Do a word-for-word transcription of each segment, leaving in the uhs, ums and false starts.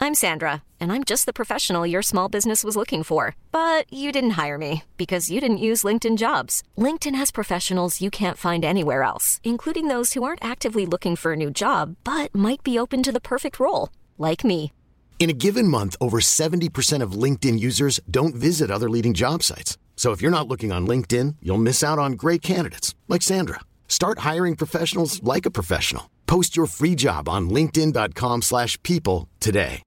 I'm Sandra, and I'm just the professional your small business was looking for. But you didn't hire me because you didn't use LinkedIn Jobs. LinkedIn has professionals you can't find anywhere else, including those who aren't actively looking for a new job, but might be open to the perfect role, like me. In a given month, over seventy percent of LinkedIn users don't visit other leading job sites. So if you're not looking on LinkedIn, you'll miss out on great candidates like Sandra. Start hiring professionals like a professional. Post your free job on linkedin.com slash people today.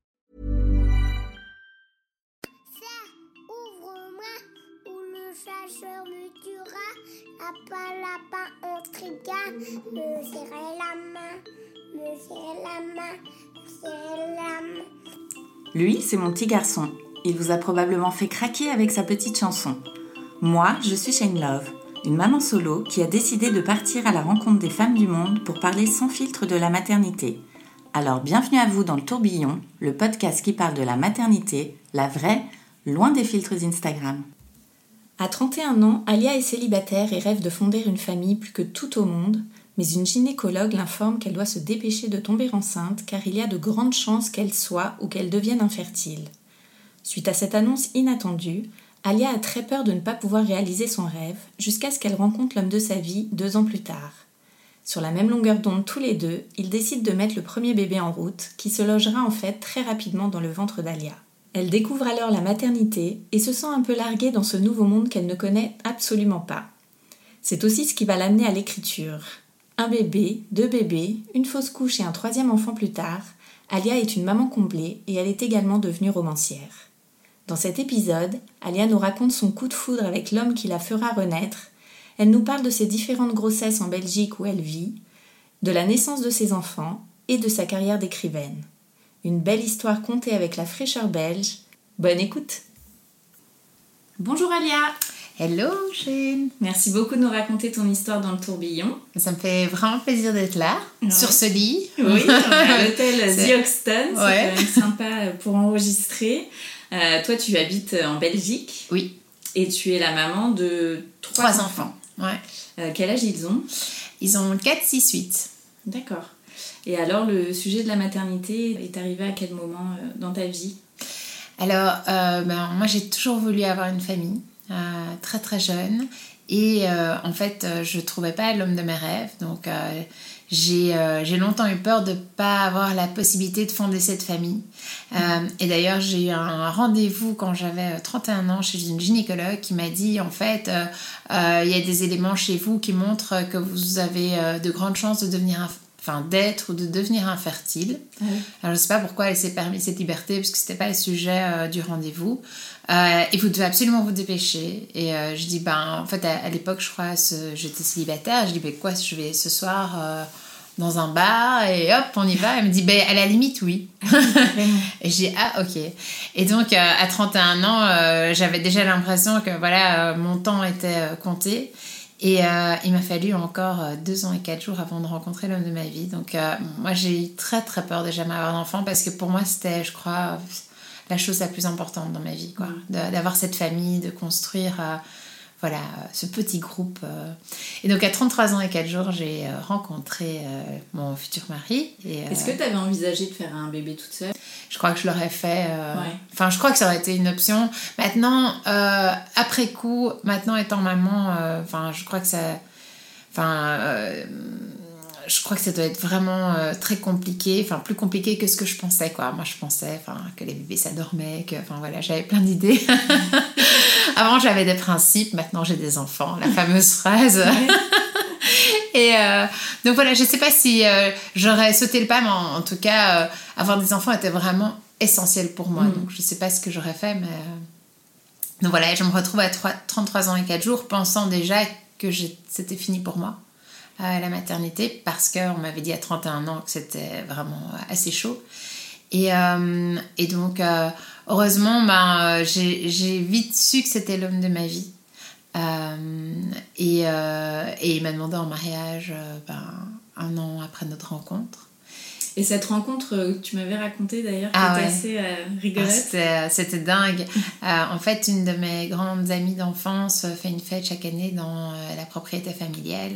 Ouvre-moi ou le chasseur me tuera. Lapin, lapin, on trigane. Me serrer la main, me serrer la main, me serrer la main. Lui, c'est mon petit garçon. Il vous a probablement fait craquer avec sa petite chanson. Moi, je suis Shane Love, une maman solo qui a décidé de partir à la rencontre des femmes du monde pour parler sans filtre de la maternité. Alors bienvenue à vous dans le Tourbillon, le podcast qui parle de la maternité, la vraie, loin des filtres Instagram. À trente et un ans, Alia est célibataire et rêve de fonder une famille plus que tout au monde, mais une gynécologue l'informe qu'elle doit se dépêcher de tomber enceinte car il y a de grandes chances qu'elle soit ou qu'elle devienne infertile. Suite à cette annonce inattendue, Alia a très peur de ne pas pouvoir réaliser son rêve jusqu'à ce qu'elle rencontre l'homme de sa vie deux ans plus tard. Sur la même longueur d'onde tous les deux, ils décident de mettre le premier bébé en route qui se logera en fait très rapidement dans le ventre d'Alia. Elle découvre alors la maternité et se sent un peu larguée dans ce nouveau monde qu'elle ne connaît absolument pas. C'est aussi ce qui va l'amener à l'écriture. Un bébé, deux bébés, une fausse couche et un troisième enfant plus tard, Alia est une maman comblée et elle est également devenue romancière. Dans cet épisode, Alia nous raconte son coup de foudre avec l'homme qui la fera renaître. Elle nous parle de ses différentes grossesses en Belgique où elle vit, de la naissance de ses enfants et de sa carrière d'écrivaine. Une belle histoire contée avec la fraîcheur belge. Bonne écoute! Bonjour Alia! Hello Shane. Merci beaucoup de nous raconter ton histoire dans le tourbillon. Ça me fait vraiment plaisir d'être là, ouais. Sur ce lit. Oui, on est à l'hôtel The Hoxton, c'est ouais. quand même sympa pour enregistrer. Euh, toi, tu habites en Belgique. Oui. Et tu es la maman de trois, trois enfants. enfants. Ouais. Euh, quel âge ils ont ? Ils ont quatre, six, huit. D'accord. Et alors, le sujet de la maternité est arrivé à quel moment euh, dans ta vie ? Alors, euh, ben, moi, j'ai toujours voulu avoir une famille. Euh, très très jeune et euh, en fait euh, je trouvais pas l'homme de mes rêves donc euh, j'ai, euh, j'ai longtemps eu peur de pas avoir la possibilité de fonder cette famille euh, et d'ailleurs j'ai eu un rendez-vous quand j'avais trente et un ans chez une gynécologue qui m'a dit en fait il euh, euh, y a des éléments chez vous qui montrent que vous avez euh, de grandes chances de devenir inf- enfin d'être ou de devenir infertile. Ah oui. Alors je sais pas pourquoi elle s'est permis cette liberté parce que c'était pas le sujet euh, du rendez-vous. Euh, et vous devez absolument vous dépêcher. Et euh, je dis, ben, en fait, à, à l'époque, je crois, ce, j'étais célibataire. Je dis, ben quoi, je vais ce soir euh, dans un bar et hop, on y va. Elle me dit, ben, à la limite, oui. Et j'ai dit, ah, ok. Et donc, euh, à trente et un ans, euh, j'avais déjà l'impression que, voilà, euh, mon temps était euh, compté. Et euh, il m'a fallu encore euh, deux ans et quatre jours avant de rencontrer l'homme de ma vie. Donc, euh, moi, j'ai eu très, très peur de jamais avoir d'enfant parce que pour moi, c'était, je crois... la chose la plus importante dans ma vie, quoi. De, d'avoir cette famille, de construire euh, voilà, ce petit groupe. Euh. Et donc, à trente-trois ans et quatre jours, j'ai euh, rencontré euh, mon futur mari. Et, euh, Est-ce que tu avais envisagé de faire un bébé toute seule ? Je crois que je l'aurais fait. Euh, ouais. Enfin, je crois que ça aurait été une option. Maintenant, euh, après coup, maintenant étant maman, enfin, euh, je crois que ça... Enfin... Euh, je crois que ça doit être vraiment euh, très compliqué, enfin plus compliqué que ce que je pensais, quoi. Moi je pensais que les bébés ça dormait, que enfin voilà, j'avais plein d'idées. Avant j'avais des principes, maintenant j'ai des enfants, la fameuse phrase. Et euh, donc voilà, je sais pas si euh, j'aurais sauté le pas, mais en, en tout cas euh, avoir des enfants était vraiment essentiel pour moi. Mm. Donc je sais pas ce que j'aurais fait, mais euh... donc voilà, je me retrouve à trente-trois ans et quatre jours pensant déjà que j'ai... c'était fini pour moi. À la maternité parce qu'on m'avait dit à trente et un ans que c'était vraiment assez chaud et, euh, et donc euh, heureusement ben, j'ai, j'ai vite su que c'était l'homme de ma vie euh, et, euh, et il m'a demandé en mariage ben, un an après notre rencontre. Et cette rencontre que tu m'avais racontée d'ailleurs, qui ah était ouais. assez euh, rigolote. Ah, c'était, c'était dingue. euh, en fait, une de mes grandes amies d'enfance fait une fête chaque année dans euh, la propriété familiale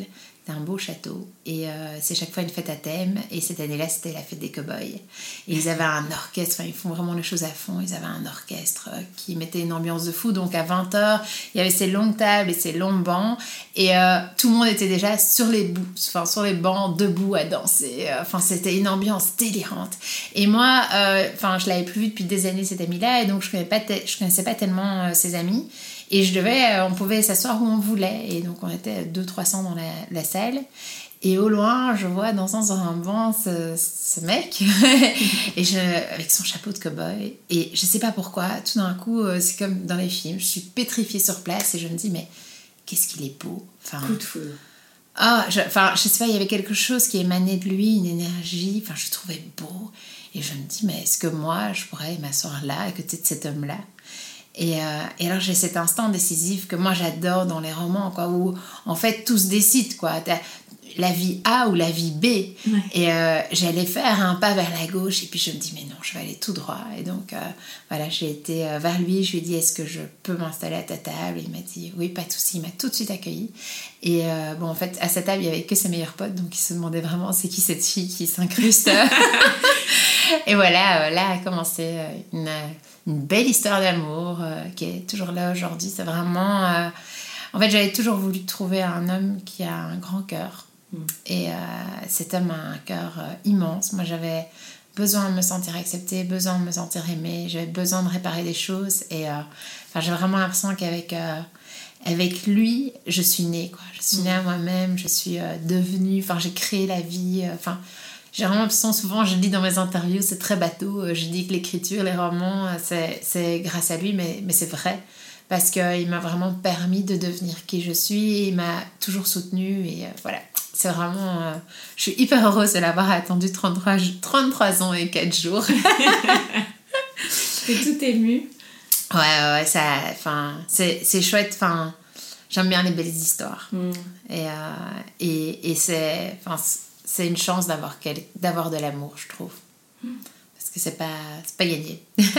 C'était un beau château et euh, c'est chaque fois une fête à thème et cette année-là c'était la fête des cow-boys et ils avaient un orchestre, enfin ils font vraiment les choses à fond, ils avaient un orchestre euh, qui mettait une ambiance de fou, donc à vingt heures il y avait ces longues tables et ces longs bancs et euh, tout le monde était déjà sur les, bouts, enfin, sur les bancs debout à danser, enfin c'était une ambiance délirante et moi euh, enfin je l'avais plus vu depuis des années cet ami-là et donc je connaissais pas, te- je connaissais pas tellement euh, ses amis. Et je devais, on pouvait s'asseoir où on voulait. Et donc, on était deux cents trois cents dans la, la salle. Et au loin, je vois dansant sur un banc ce, ce mec et je, avec son chapeau de cow-boy. Et je sais pas pourquoi, tout d'un coup, c'est comme dans les films. Je suis pétrifiée sur place et je me dis, mais qu'est-ce qu'il est beau. Enfin, coup de foudre. Ah, je, enfin, je sais pas, il y avait quelque chose qui émanait de lui, une énergie. Enfin, je le trouvais beau. Et je me dis, mais est-ce que moi, je pourrais m'asseoir là, à côté de cet homme-là ? Et, euh, et alors j'ai cet instant décisif que moi j'adore dans les romans, quoi, où en fait tout se décide, quoi. T'as la vie A ou la vie B. Ouais. Et euh, j'allais faire un pas vers la gauche et puis je me dis mais non, je vais aller tout droit. Et donc euh, voilà, j'ai été euh, vers lui, je lui ai dit est-ce que je peux m'installer à ta table ? Et il m'a dit oui, pas de souci, il m'a tout de suite accueilli. Et euh, bon, en fait à sa table il y avait que ses meilleurs potes, donc il se demandait vraiment c'est qui cette fille qui s'incruste. Et voilà, euh, là a commencé une, une belle histoire d'amour euh, qui est toujours là aujourd'hui. C'est vraiment euh... en fait j'avais toujours voulu trouver un homme qui a un grand cœur. Et euh, cet homme a un cœur euh, immense. Moi, j'avais besoin de me sentir acceptée, besoin de me sentir aimée, j'avais besoin de réparer des choses. Et euh, j'ai vraiment l'impression qu'avec euh, avec lui, je suis née, quoi. Je suis née à moi-même, je suis euh, devenue... Enfin, j'ai créé la vie. Enfin, euh, j'ai vraiment l'impression, souvent, je dis dans mes interviews, c'est très bateau. Euh, je dis que l'écriture, les romans, euh, c'est, c'est grâce à lui, mais, mais c'est vrai. Parce qu'il m'a vraiment permis de devenir qui je suis. Il m'a toujours soutenue et euh, voilà. C'est vraiment... Euh, je suis hyper heureuse de l'avoir attendu trente-trois, trente-trois ans et quatre jours. T'es tout émue. Ouais, ouais, ça... Enfin, c'est, c'est chouette. Enfin, j'aime bien les belles histoires. Mm. Et, euh, et, et c'est... Enfin, c'est une chance d'avoir, quel, d'avoir de l'amour, je trouve. Mm. Parce que c'est pas, c'est pas gagné.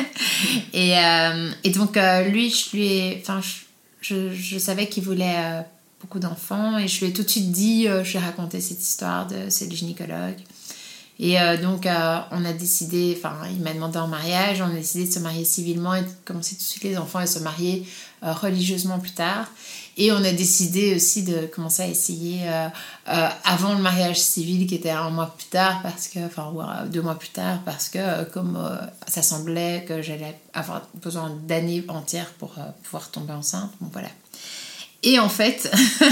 et, euh, et donc, euh, lui, je lui ai... Enfin, je, je, je savais qu'il voulait... Euh, beaucoup d'enfants et je lui ai tout de suite dit euh, je lui ai raconté cette histoire de c'est le gynécologue et euh, donc euh, on a décidé, enfin il m'a demandé en mariage, on a décidé de se marier civilement et de commencer tout de suite les enfants et se marier euh, religieusement plus tard et on a décidé aussi de commencer à essayer euh, euh, avant le mariage civil qui était un mois plus tard parce que enfin ou deux mois plus tard parce que euh, comme euh, ça semblait que j'allais avoir besoin d'années entières pour euh, pouvoir tomber enceinte, bon voilà. Et en fait,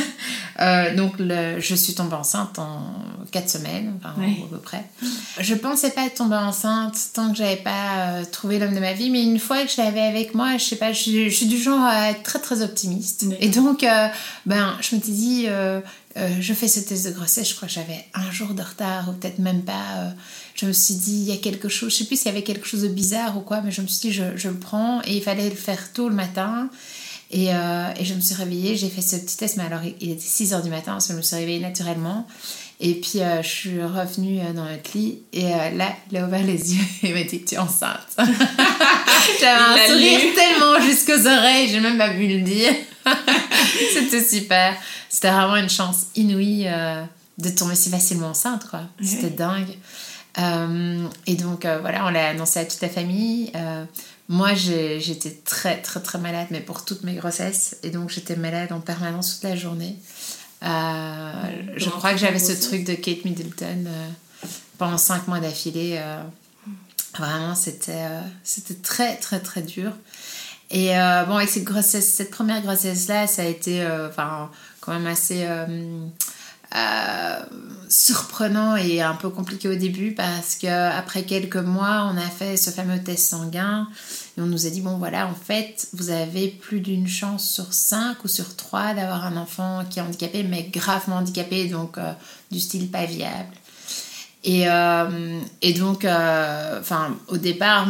euh, donc le, je suis tombée enceinte en quatre semaines, enfin, oui. à peu près. Je pensais pas être tombée enceinte tant que j'avais pas euh, trouvé l'homme de ma vie, mais une fois que je l'avais avec moi, je sais pas, je, je suis du genre à être très très optimiste. Oui. Et donc, euh, ben, je m'étais dit, euh, euh, je fais ce test de grossesse, je crois que j'avais un jour de retard ou peut-être même pas. Euh, je me suis dit, il y a quelque chose, je sais plus s'il y avait quelque chose de bizarre ou quoi, mais je me suis dit, je, je le prends et il fallait le faire tôt le matin. Et, euh, et je me suis réveillée, j'ai fait ce petit test, mais alors il était six heures du matin, parce que je me suis réveillée naturellement. Et puis euh, je suis revenue dans notre lit, et euh, là, il a ouvert les yeux et il m'a dit tu es enceinte. J'avais un sourire lu. Tellement jusqu'aux oreilles, j'ai même pas pu le dire. C'était super. C'était vraiment une chance inouïe euh, de tomber si facilement enceinte, quoi. Oui. C'était dingue. Euh, et donc euh, voilà, on l'a annoncé à toute la famille. Euh, Moi, j'ai, j'étais très, très, très malade, mais pour toutes mes grossesses. Et donc, j'étais malade en permanence toute la journée. Euh, je crois que j'avais ce truc de Kate Middleton euh, pendant cinq mois d'affilée. Euh, vraiment, c'était, euh, c'était très, très, très dur. Et euh, bon, avec cette grossesse, cette première grossesse-là, ça a été euh, enfin, quand même assez... Euh, Euh, surprenant et un peu compliqué au début parce qu'après quelques mois on a fait ce fameux test sanguin et on nous a dit bon voilà en fait vous avez plus d'une chance sur cinq ou sur trois d'avoir un enfant qui est handicapé mais gravement handicapé donc euh, du style pas viable et, euh, et donc euh, au départ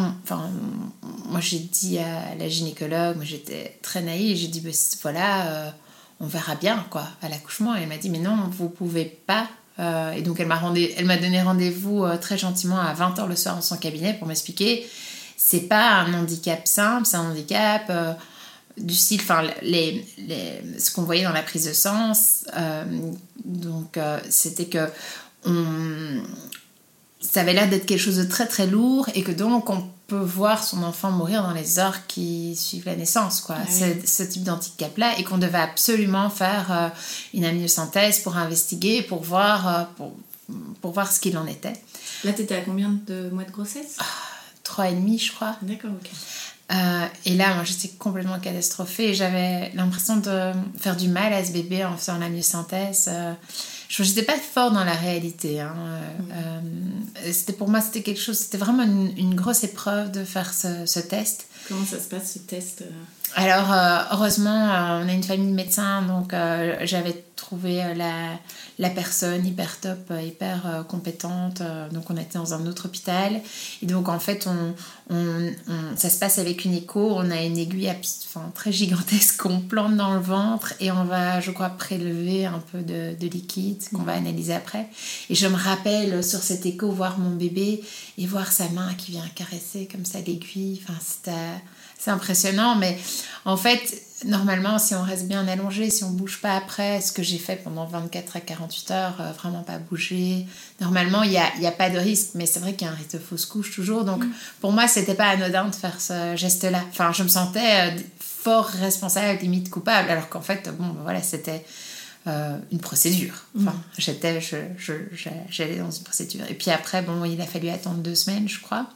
moi j'ai dit à la gynécologue, moi j'étais très naïve, j'ai dit bah, voilà euh, on verra bien quoi à l'accouchement et elle m'a dit mais non vous pouvez pas euh, et donc elle m'a, rendez, elle m'a donné rendez-vous euh, très gentiment à vingt heures le soir dans son cabinet pour m'expliquer c'est pas un handicap simple, c'est un handicap euh, du style, enfin, les, les, ce qu'on voyait dans la prise de sang, euh, donc euh, c'était que on, ça avait l'air d'être quelque chose de très très lourd et que donc on peut voir son enfant mourir dans les heures qui suivent la naissance, quoi. Ah oui. ce, ce type d'handicap-là, et qu'on devait absolument faire euh, une amniosynthèse pour investiguer, pour voir, euh, pour, pour voir ce qu'il en était. Là, t'étais à combien de mois de grossesse ? ah, Trois et demi, je crois. D'accord, ok. Euh, et là, moi, j'étais complètement catastrophée. J'avais l'impression de faire du mal à ce bébé en faisant l'amniosynthèse. Euh, je n'étais pas forte dans la réalité. Hein. Mmh. Euh, c'était, pour moi, c'était quelque chose. C'était vraiment une, une grosse épreuve de faire ce, ce test. Comment ça se passe, ce test ? Alors, euh, heureusement, euh, on a une famille de médecins, donc euh, j'avais trouvé euh, la, la personne hyper top, euh, hyper euh, compétente. Euh, donc, on était dans un autre hôpital. Et donc, en fait, on, on, on, ça se passe avec une écho. On a une aiguille enfin, très gigantesque qu'on plante dans le ventre et on va, je crois, prélever un peu de, de liquide qu'on va analyser après. Et je me rappelle, sur cette écho, voir mon bébé et voir sa main qui vient caresser comme ça l'aiguille. Enfin, c'était... C'est impressionnant, mais en fait, normalement, si on reste bien allongé, si on ne bouge pas après, ce que j'ai fait pendant vingt-quatre à quarante-huit heures, euh, vraiment pas bouger, normalement, il n'y a, y a pas de risque, mais c'est vrai qu'il y a un risque de fausse couche toujours. Donc, mmh. pour moi, ce n'était pas anodin de faire ce geste-là. Enfin, je me sentais euh, fort responsable, limite coupable, alors qu'en fait, bon, voilà, c'était euh, une procédure. Enfin, mmh. j'étais, je, je, je, j'allais dans une procédure. Et puis après, bon, il a fallu attendre deux semaines, je crois.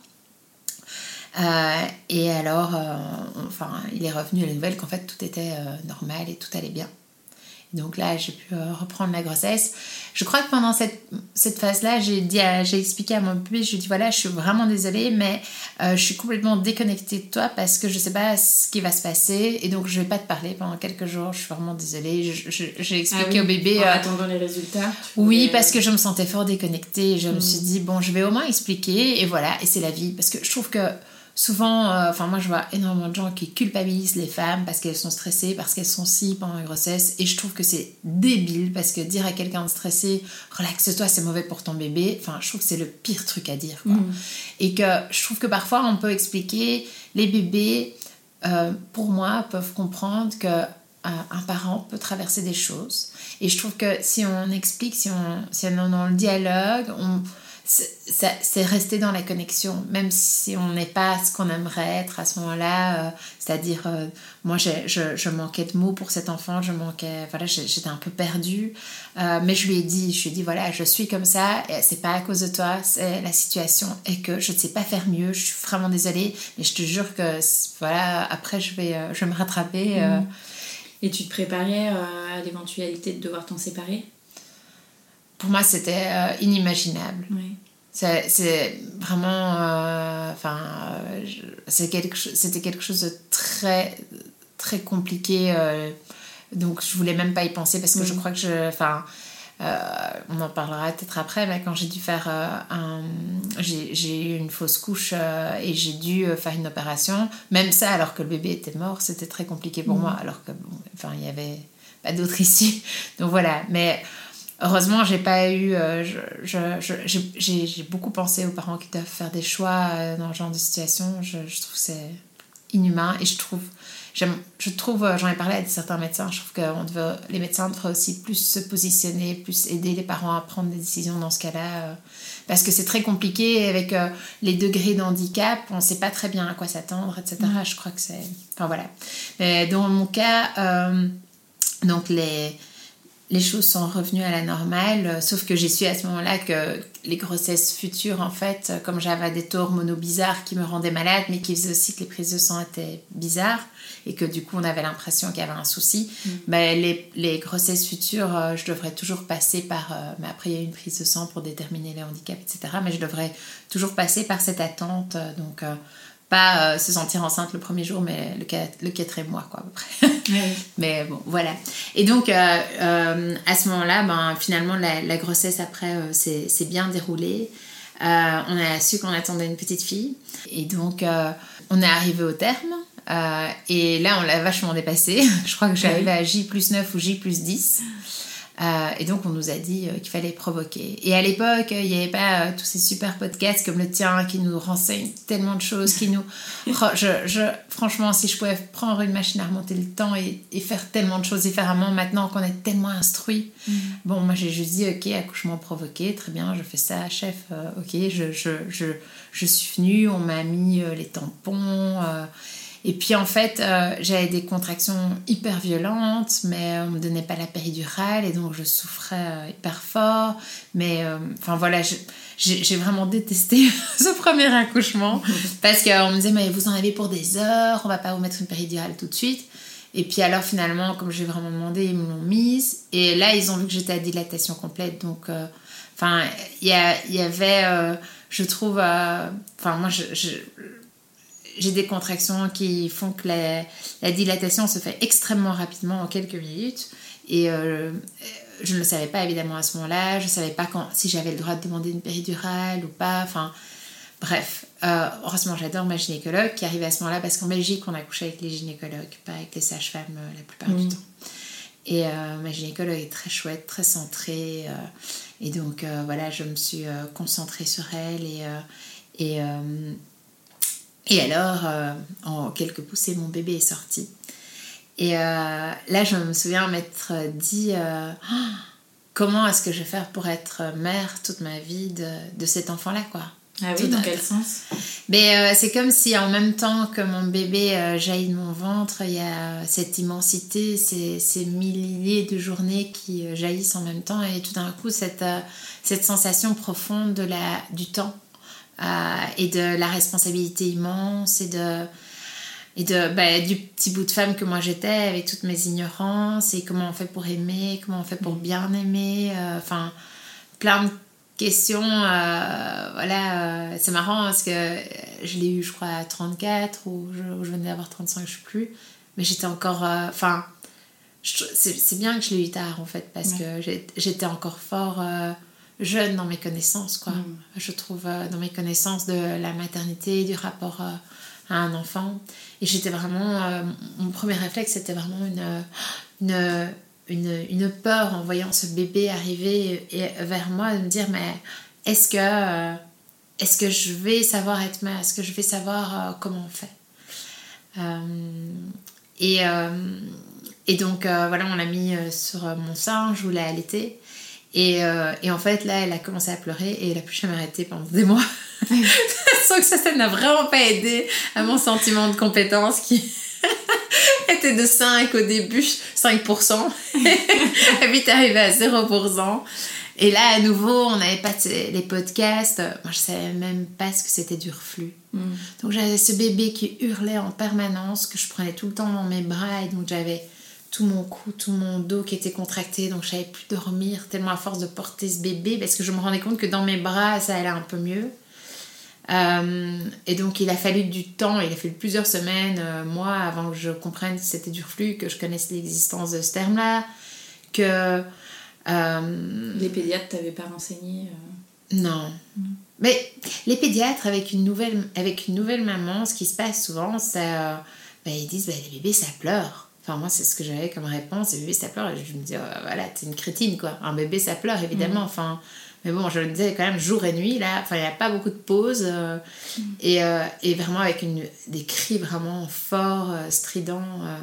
Euh, et alors, euh, enfin, il est revenu à la nouvelle qu'en fait tout était euh, normal et tout allait bien. Et donc là, j'ai pu euh, reprendre la grossesse. Je crois que pendant cette, cette phase-là, j'ai, dit à, j'ai expliqué à mon bébé, je lui ai dit voilà, je suis vraiment désolée, mais euh, je suis complètement déconnectée de toi parce que je ne sais pas ce qui va se passer et donc je ne vais pas te parler pendant quelques jours. Je suis vraiment désolée. Je, je, j'ai expliqué ah oui, au bébé. En euh, attendant les résultats. Oui, voulais... parce que je me sentais fort déconnectée. Et je mmh. me suis dit bon, je vais au moins expliquer et voilà, et c'est la vie. Parce que je trouve que souvent, enfin euh, moi je vois énormément de gens qui culpabilisent les femmes parce qu'elles sont stressées, parce qu'elles sont si pendant la grossesse, et je trouve que c'est débile parce que dire à quelqu'un de stressé relaxe-toi, c'est mauvais pour ton bébé, enfin je trouve que c'est le pire truc à dire, quoi. Mmh. Et que je trouve que parfois on peut expliquer, les bébés euh, pour moi peuvent comprendre que euh, un parent peut traverser des choses, et je trouve que si on explique, si on, si on est dans le dialogue, on C'est, ça, c'est rester dans la connexion, même si on n'est pas ce qu'on aimerait être à ce moment-là, euh, c'est-à-dire euh, moi j'ai, je, je manquais de mots pour cet enfant, je manquais, voilà, j'étais un peu perdue, euh, mais je lui ai dit, je lui ai dit voilà, je suis comme ça, et c'est pas à cause de toi, c'est la situation, et que je ne sais pas faire mieux, je suis vraiment désolée, mais je te jure que voilà, après je vais, euh, je vais me rattraper. Euh. Et tu te préparais euh, à l'éventualité de devoir t'en séparer ? Pour moi, c'était euh, inimaginable. Oui. C'est, c'est vraiment... Enfin, euh, c'est quelque, c'était quelque chose de très, très compliqué. Euh, donc, je ne voulais même pas y penser parce que mmh. je crois que je... Enfin, euh, on en parlera peut-être après, mais quand j'ai dû faire euh, un... J'ai, j'ai eu une fausse couche euh, et j'ai dû faire une opération. Même ça, alors que le bébé était mort, c'était très compliqué pour mmh. moi. Alors que, bon, enfin, il n'y avait pas d'autre issue. Donc, voilà. Mais... Heureusement, j'ai pas eu. Euh, je, je, je, j'ai, j'ai beaucoup pensé aux parents qui doivent faire des choix euh, dans ce genre de situation. Je, je trouve que c'est inhumain et je trouve. J'aime, je trouve, euh, j'en ai parlé à certains médecins. Je trouve que on devait, les médecins devraient aussi plus se positionner, plus aider les parents à prendre des décisions dans ce cas-là, euh, parce que c'est très compliqué avec euh, les degrés d'handicap. On sait pas très bien à quoi s'attendre, et cetera. Je crois que c'est. Enfin voilà. Mais dans mon cas, euh, donc les. Les choses sont revenues à la normale, sauf que j'ai su à ce moment-là que les grossesses futures, en fait, comme j'avais des taux hormonaux bizarres qui me rendaient malade, mais qui faisaient aussi que les prises de sang étaient bizarres, et que du coup, on avait l'impression qu'il y avait un souci, mmh. ben, les, les grossesses futures, euh, je devrais toujours passer par... Euh, mais après, il y a une prise de sang pour déterminer les handicaps, et cetera. Mais je devrais toujours passer par cette attente, euh, donc... Euh, pas euh, se sentir enceinte le premier jour, mais le, le quatrième mois, quoi, à peu près. Oui. Mais bon, voilà. Et donc, euh, euh, à ce moment-là, ben, finalement, la, la grossesse, après, euh, s'est, s'est bien déroulée. Euh, on a su qu'on attendait une petite fille. Et donc, euh, on est arrivé au terme. Euh, et là, on l'a vachement dépassé. Je crois que j'arrivais à J plus neuf ou J plus dix. Euh, et donc, on nous a dit euh, qu'il fallait provoquer. Et à l'époque, il n'y avait pas euh, tous ces super podcasts comme le tien qui nous renseignent tellement de choses, qui nous... je, je, franchement, si je pouvais prendre une machine à remonter le temps et, et faire tellement de choses différemment maintenant qu'on est tellement instruits. Mm. Bon, moi, j'ai juste dit, ok, accouchement provoqué, très bien, je fais ça, chef, euh, ok, je, je, je, je suis venue, on m'a mis euh, les tampons... Euh, Et puis en fait, euh, j'avais des contractions hyper violentes, mais on me donnait pas la péridurale et donc je souffrais euh, hyper fort. Mais enfin euh, voilà, je, j'ai, j'ai vraiment détesté ce premier accouchement parce qu'on me disait mais vous en avez pour des heures, on va pas vous mettre une péridurale tout de suite. Et puis alors finalement, comme j'ai vraiment demandé, ils me l'ont mise. Et là, ils ont vu que j'étais à dilatation complète. Donc, enfin, euh, il y, y avait, euh, je trouve, enfin euh, moi je, je j'ai des contractions qui font que la, la dilatation se fait extrêmement rapidement en quelques minutes. Et euh, je ne le savais pas évidemment à ce moment-là. Je ne savais pas quand, si j'avais le droit de demander une péridurale ou pas. Enfin, bref. Euh, heureusement, j'adore ma gynécologue qui arrivait à ce moment-là parce qu'en Belgique, on accouche avec les gynécologues, pas avec les sages-femmes euh, la plupart mmh. du temps. Et euh, ma gynécologue est très chouette, très centrée. Euh, et donc, euh, voilà, je me suis euh, concentrée sur elle. Et... Euh, et euh, Et alors, euh, en quelques poussées, mon bébé est sorti. Et euh, là, je me souviens m'être dit euh, oh, comment est-ce que je vais faire pour être mère toute ma vie de, de cet enfant-là, quoi. Ah oui, Tout dans à... quel sens? Mais euh, c'est comme si en même temps que mon bébé euh, jaillit de mon ventre, il y a cette immensité, ces, ces milliers de journées qui euh, jaillissent en même temps. Et tout d'un coup, cette, euh, cette sensation profonde de la, du temps. Euh, et de la responsabilité immense et, de, et de, bah, du petit bout de femme que moi j'étais avec toutes mes ignorances et comment on fait pour aimer, comment on fait pour bien aimer, enfin euh, plein de questions. Euh, voilà, euh, c'est marrant parce que je l'ai eu je crois à trente-quatre ou je, ou je venais d'avoir trente-cinq, je sais plus, mais j'étais encore enfin euh, c'est, c'est bien que je l'ai eu tard en fait parce ouais. que j'ai, j'étais encore fort euh, jeune dans mes connaissances, quoi. Mm. Je trouve euh, dans mes connaissances de la maternité, du rapport euh, à un enfant. Et j'étais vraiment... Euh, mon premier réflexe, c'était vraiment une, une, une, une peur en voyant ce bébé arriver et, et vers moi, de me dire, mais est-ce que, euh, est-ce que je vais savoir être mère? Est-ce que je vais savoir euh, comment on fait? euh, et, euh, et donc, euh, voilà, on l'a mis sur mon sein, je voulais allaiter. Et, euh, et en fait, là, elle a commencé à pleurer et elle a plus jamais arrêté pendant des mois. Sans que ça, ça n'a vraiment pas aidé à mon sentiment de compétence qui était de cinq au début, cinq pour cent. Et vite arrivé à zéro pour cent. Et là, à nouveau, on n'avait pas les podcasts. Moi, je savais même pas ce que c'était du reflux. Mm. Donc, j'avais ce bébé qui hurlait en permanence, que je prenais tout le temps dans mes bras. Et donc, j'avais... tout mon cou, tout mon dos qui était contracté, donc je savais plus dormir tellement à force de porter ce bébé parce que je me rendais compte que dans mes bras ça allait un peu mieux. Euh, et donc il a fallu du temps, il a fallu plusieurs semaines, euh, mois avant que je comprenne que c'était du reflux, que je connaisse l'existence de ce terme-là, que euh, les pédiatres t'avaient pas renseigné euh... Non. Mmh. Mais les pédiatres avec une nouvelle avec une nouvelle maman, ce qui se passe souvent, c'est euh, ben, ils disent ben, les bébés ça pleure. Enfin, moi, c'est ce que j'avais comme réponse. Et bébé, ça pleure. Et je me dis, oh, voilà, t'es une crétine, quoi. Un bébé, ça pleure, évidemment. Mmh. Enfin, mais bon, je le disais quand même jour et nuit, là. Enfin, il n'y a pas beaucoup de pauses. Euh, mmh. et, euh, et vraiment avec une, des cris vraiment forts, euh, stridents. Euh.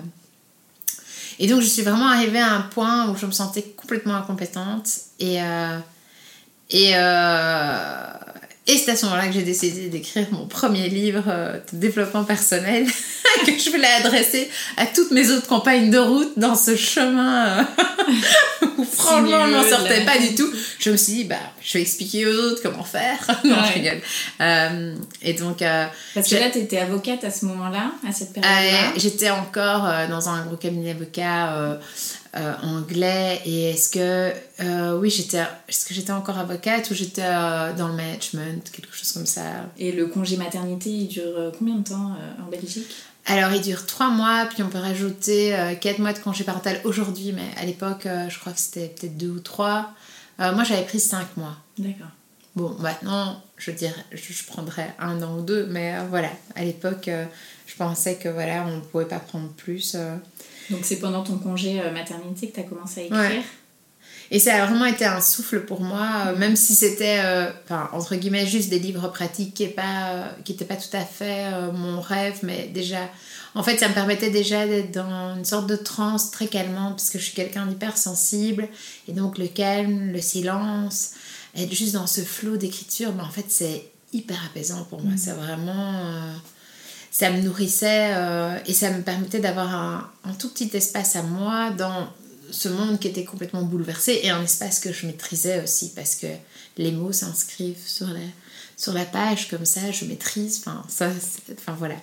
Et donc, je suis vraiment arrivée à un point où je me sentais complètement incompétente. Et... Euh, et euh, Et c'est à ce moment-là que j'ai décidé d'écrire mon premier livre euh, de développement personnel que je voulais adresser à toutes mes autres compagnes de route dans ce chemin euh, où franchement on n'en sortait pas du tout. Je me suis dit, bah, je vais expliquer aux autres comment faire. Non, ouais. Je rigole. Euh, et donc... Euh, Parce que là, tu étais avocate à ce moment-là, à cette période-là. Euh, j'étais encore euh, dans un gros cabinet d'avocats euh, euh, anglais. Et est-ce que... Euh, oui, j'étais... Est-ce que j'étais encore avocate ou j'étais euh, dans le management, quelque chose comme ça. Et le congé maternité, il dure combien de temps euh, en Belgique ? Alors, il dure trois mois, puis on peut rajouter euh, quatre mois de congé parental aujourd'hui, mais à l'époque, euh, je crois que c'était peut-être deux ou trois. Euh, moi, j'avais pris cinq mois. D'accord. Bon, maintenant, je dirais, je, je prendrais un an ou deux, mais euh, voilà, à l'époque, euh, je pensais que voilà, on ne pouvait pas prendre plus. Euh... Donc, c'est pendant ton congé euh, maternité que tu as commencé à écrire ? Ouais. Et ça a vraiment été un souffle pour moi, euh, même si c'était, euh, enfin, entre guillemets, juste des livres pratiques qui n'étaient pas, euh, qui étaient pas tout à fait euh, mon rêve, mais déjà, en fait, ça me permettait déjà d'être dans une sorte de transe très calmante, parce que je suis quelqu'un d'hyper sensible, et donc le calme, le silence, être juste dans ce flot d'écriture, ben, en fait, c'est hyper apaisant pour moi. Mmh. C'est vraiment... Euh, ça me nourrissait euh, et ça me permettait d'avoir un, un tout petit espace à moi dans ce monde qui était complètement bouleversé et un espace que je maîtrisais aussi parce que les mots s'inscrivent sur la, sur la page comme ça, je maîtrise, enfin, ça, enfin voilà.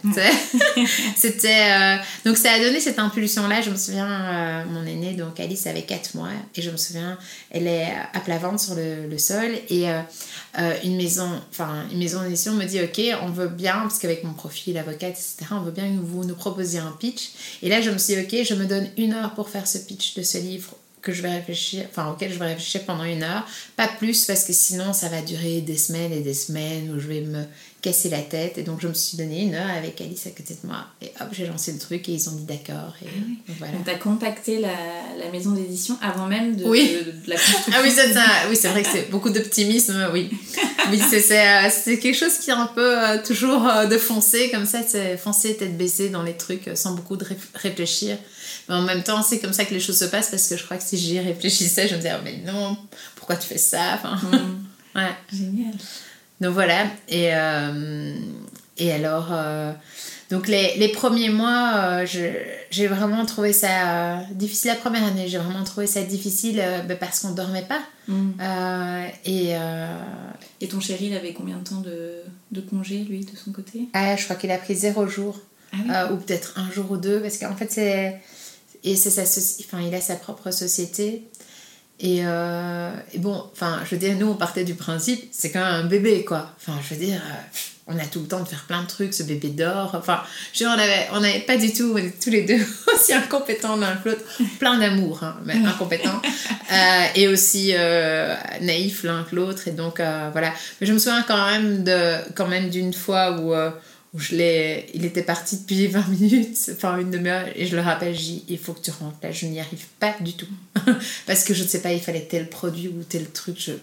C'était, euh, donc ça a donné cette impulsion-là, je me souviens, euh, mon aînée, donc Alice avait quatre mois et je me souviens, elle est à plat ventre sur le, le sol et euh, euh, une maison, enfin une maison d'édition me dit ok, on veut bien, parce qu'avec mon profil avocate, et cetera, on veut bien que vous nous proposiez un pitch. Et là je me suis dit ok, je me donne une heure pour faire ce pitch de ce livre que je vais réfléchir, enfin auquel je vais réfléchir pendant une heure, pas plus parce que sinon ça va durer des semaines et des semaines où je vais me casser la tête. Et donc je me suis donné une heure avec Alice à côté de moi et hop, j'ai lancé le truc et ils ont dit d'accord. Et ah oui. Voilà. Donc t'as contacté la, la maison d'édition avant même de, oui. de, de, de la construction. Ah oui, c'est ça. Oui, c'est vrai que c'est beaucoup d'optimisme, oui. Oui, c'est, c'est, c'est quelque chose qui est un peu euh, toujours euh, de foncer comme ça, c'est foncer tête baissée dans les trucs euh, sans beaucoup de ré- réfléchir. Mais en même temps, c'est comme ça que les choses se passent parce que je crois que si j'y réfléchissais, je me disais, oh, mais non, pourquoi tu fais ça, enfin, mmh. ouais. Génial. Donc voilà, et, euh, et alors, euh, donc les, les premiers mois, euh, je, j'ai vraiment trouvé ça euh, difficile. La première année, j'ai vraiment trouvé ça difficile euh, bah, parce qu'on ne dormait pas. Mmh. Euh, et, euh, et ton chéri, il avait combien de temps de, de congé, lui, de son côté ? Ah, je crois qu'il a pris zéro jour, ah oui. euh, ou peut-être un jour ou deux, parce qu'en fait, c'est... Et c'est sa soci... enfin, il a sa propre société. Et, euh... et bon, enfin, je veux dire, nous, on partait du principe, c'est quand même un bébé, quoi. Enfin, je veux dire, euh, on a tout le temps de faire plein de trucs, ce bébé dort. Enfin, je veux dire, on avait, on avait pas du tout, on était tous les deux aussi incompétents l'un que l'autre. Plein d'amour, hein, mais incompétents. euh, et aussi euh, naïfs l'un que l'autre. Et donc, euh, voilà. Mais je me souviens quand même, de, quand même d'une fois où... Euh, où je l'ai, il était parti depuis vingt minutes, enfin une demi-heure, et je le rappelle, je dis, il faut que tu rentres, là je n'y arrive pas du tout, parce que je ne sais pas, il fallait tel produit ou tel truc, je...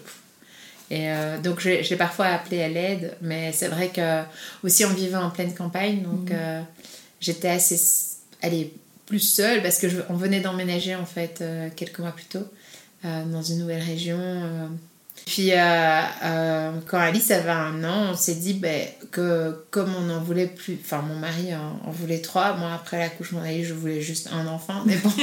et euh, donc je, je l'ai parfois appelé à l'aide, mais c'est vrai que aussi on vivait en pleine campagne, donc mmh. euh, j'étais assez, allez, plus seule, parce que je, on venait d'emménager en fait euh, quelques mois plus tôt, euh, dans une nouvelle région, euh, Puis euh, euh, quand Alice avait un an, on s'est dit ben, que comme on en voulait plus, enfin mon mari en, en voulait trois, moi après l'accouchement d'Alice je voulais juste un enfant, mais bon,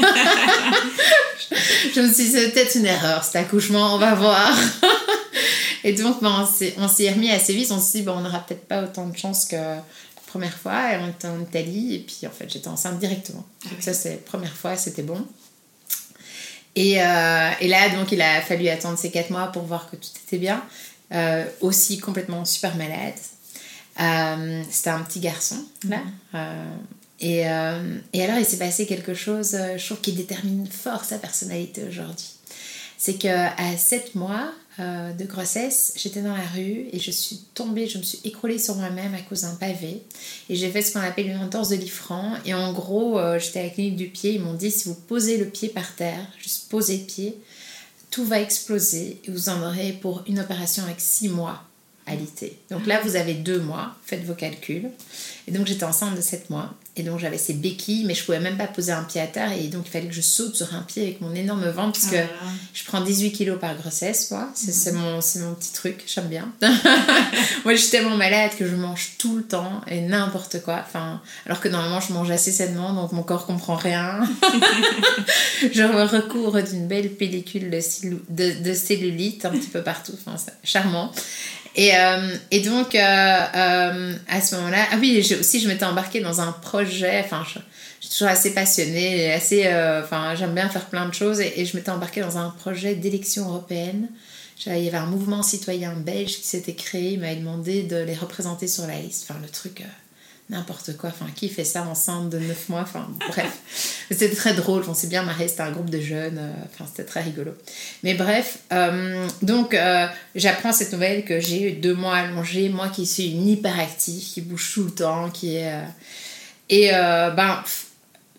je me suis dit c'est peut-être une erreur cet accouchement, on va voir. Et donc ben, on, s'est, on s'y est remis assez vite, on s'est dit ben, on n'aura peut-être pas autant de chance que la première fois, et on était en Italie et puis en fait j'étais enceinte directement. Ah donc oui. Ça c'est la première fois, c'était bon. Et, euh, et là, donc, il a fallu attendre ces quatre mois pour voir que tout était bien. Euh, aussi complètement super malade. Euh, c'était un petit garçon, là. Mm-hmm. Euh, et, euh, et alors, il s'est passé quelque chose, je trouve, qui détermine fort sa personnalité aujourd'hui. C'est qu'à sept mois euh, de grossesse, j'étais dans la rue et je suis tombée, je me suis écroulée sur moi-même à cause d'un pavé. Et j'ai fait ce qu'on appelle une entorse de Liffrand. Et en gros, euh, j'étais à la clinique du pied. Ils m'ont dit, si vous posez le pied par terre, juste posez le pied, tout va exploser et vous en aurez pour une opération avec six mois à l'ité. Donc là, vous avez deux mois, faites vos calculs. Et donc, j'étais enceinte de sept mois. Et donc, j'avais ces béquilles, mais je ne pouvais même pas poser un pied à terre. Et donc, il fallait que je saute sur un pied avec mon énorme ventre, parce que ah. je prends dix-huit kilos par grossesse, moi. C'est, mmh. c'est, mon, c'est mon petit truc, j'aime bien. Moi, je suis tellement malade que je mange tout le temps et n'importe quoi. Enfin, alors que normalement, je mange assez sainement, donc mon corps ne comprend rien. Je recouvre d'une belle pellicule de, cellu- de, de cellulite un petit peu partout. Enfin, c'est charmant. Et, euh, et donc, euh, euh, à ce moment-là... Ah oui, j'ai, aussi, je m'étais embarquée dans un projet. Enfin, je, je suis toujours assez passionnée. Assez, euh, enfin, j'aime bien faire plein de choses. Et, et je m'étais embarquée dans un projet d'élection européenne. Il y avait un mouvement citoyen belge qui s'était créé. Il m'avait demandé de les représenter sur la liste. Enfin, le truc... Euh, n'importe quoi, enfin qui fait ça enceinte de neuf mois, enfin bref, c'était très drôle, on s'est bien marré, c'était un groupe de jeunes, euh, enfin c'était très rigolo, mais bref, euh, donc euh, j'apprends cette nouvelle que j'ai eu deux mois allongés, moi qui suis une hyperactive, qui bouge tout le temps, qui est euh... et euh, ben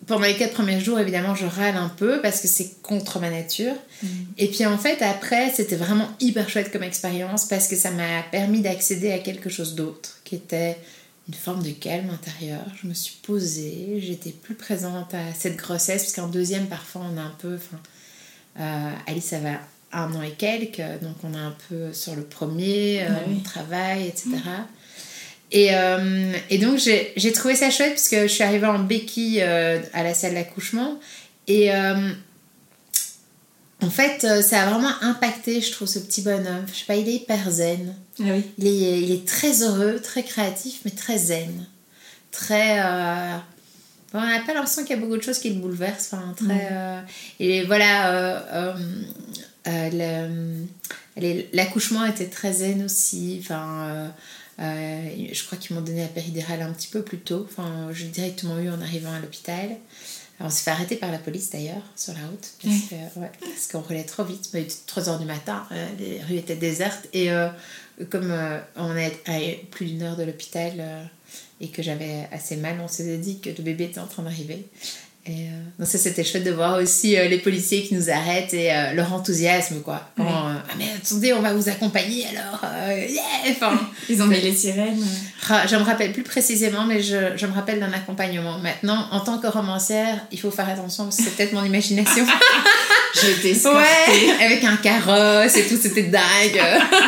pendant les quatre premiers jours, évidemment, je râle un peu parce que c'est contre ma nature. Mmh. Et puis en fait, après, c'était vraiment hyper chouette comme expérience parce que ça m'a permis d'accéder à quelque chose d'autre qui était une forme de calme intérieur. Je me suis posée, j'étais plus présente à cette grossesse parce qu'en deuxième, parfois, on a un peu... Euh, Alice, ça va un an et quelques, donc on est un peu sur le premier, euh, ah oui. on travaille, et cetera. Mmh. Et, euh, et donc j'ai, j'ai trouvé ça chouette parce que je suis arrivée en béquille euh, à la salle d'accouchement et euh, en fait ça a vraiment impacté, je trouve, ce petit bonhomme. Je sais pas, il est hyper zen. Ah oui. il, est, il est très heureux, très créatif, mais très zen, très euh... bon, on n'a pas l'impression qu'il y a beaucoup de choses qui le bouleversent, enfin, très mmh. euh... et voilà euh, euh, euh, le, l'accouchement était très zen aussi, enfin euh, Euh, je crois qu'ils m'ont donné la péridurale un petit peu plus tôt. Enfin, je l'ai directement eu en arrivant à l'hôpital. Alors, on s'est fait arrêter par la police d'ailleurs sur la route parce, oui. que, ouais, parce qu'on roulait trop vite. Il était trois heures du matin, euh, les rues étaient désertes et euh, comme euh, on est à plus d'une heure de l'hôpital euh, et que j'avais assez mal, on s'est dit que le bébé était en train d'arriver. Et euh, donc ça, c'était chouette de voir aussi euh, les policiers qui nous arrêtent et euh, leur enthousiasme, quoi. Oui. Quand, euh, ah mais attendez, on va vous accompagner alors, euh, yeah enfin, ils ont mis les sirènes. Je me rappelle plus précisément, mais je, je me rappelle d'un accompagnement. Maintenant, en tant que romancière, il faut faire attention parce que c'est peut-être mon imagination. J'ai été escortée. Ouais, avec un carrosse et tout, c'était dingue.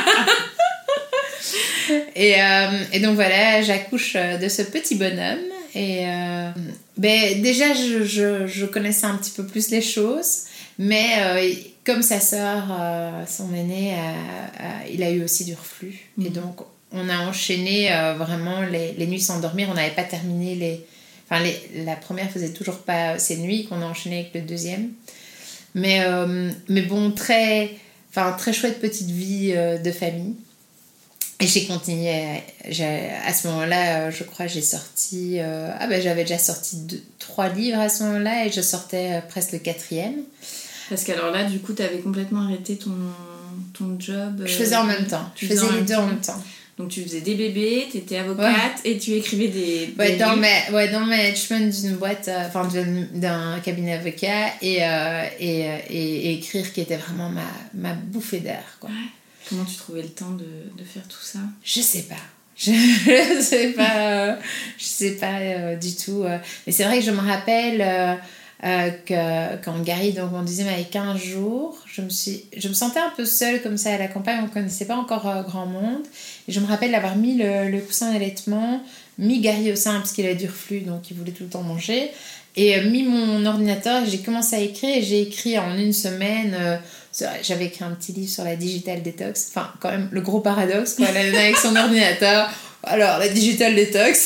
et, euh, et donc voilà, j'accouche de ce petit bonhomme. Et euh, ben, déjà, je, je, je connaissais un petit peu plus les choses, mais euh, comme sa sœur, euh, son aîné, euh, euh, il a eu aussi du reflux. Mmh. Et donc, on a enchaîné euh, vraiment les, les nuits sans dormir. On n'avait pas terminé les... Enfin, les, la première faisait toujours pas ses nuits, qu'on a enchaîné avec le deuxième. Mais, euh, mais bon, très, enfin, très chouette petite vie euh, de famille. Et j'ai continué, j'ai, à ce moment-là, je crois, j'ai sorti... Euh, ah ben, j'avais déjà sorti deux, trois livres à ce moment-là et je sortais euh, presque le quatrième. Parce qu'alors là, du coup, tu avais complètement arrêté ton, ton job. Euh, je faisais en même temps. Je faisais les deux en même temps. Donc, tu faisais des bébés, tu étais avocate ouais. et tu écrivais des, ouais, des dans livres. Ma, ouais, dans le management d'une boîte, euh, enfin, d'un, d'un cabinet avocat et, euh, et, et, et écrire qui était vraiment ma, ma bouffée d'air, quoi. Ouais. Comment tu trouvais le temps de, de faire tout ça ? Je sais pas. Je, je sais pas. Euh, je sais pas euh, du tout. Euh. Mais c'est vrai que je me rappelle euh, euh, que quand Gary, donc mon deuxième, avait quinze jours, je me, suis, je me sentais un peu seule comme ça à la campagne. On ne connaissait pas encore euh, grand monde. Et je me rappelle d'avoir mis le, le coussin d'allaitement, mis Gary au sein parce qu'il avait du reflux, donc il voulait tout le temps manger. Et euh, mis mon ordinateur et j'ai commencé à écrire. Et j'ai écrit en une semaine... Euh, j'avais écrit un petit livre sur la digital detox, enfin quand même le gros paradoxe quoi, la nana avec son ordinateur, alors la digital detox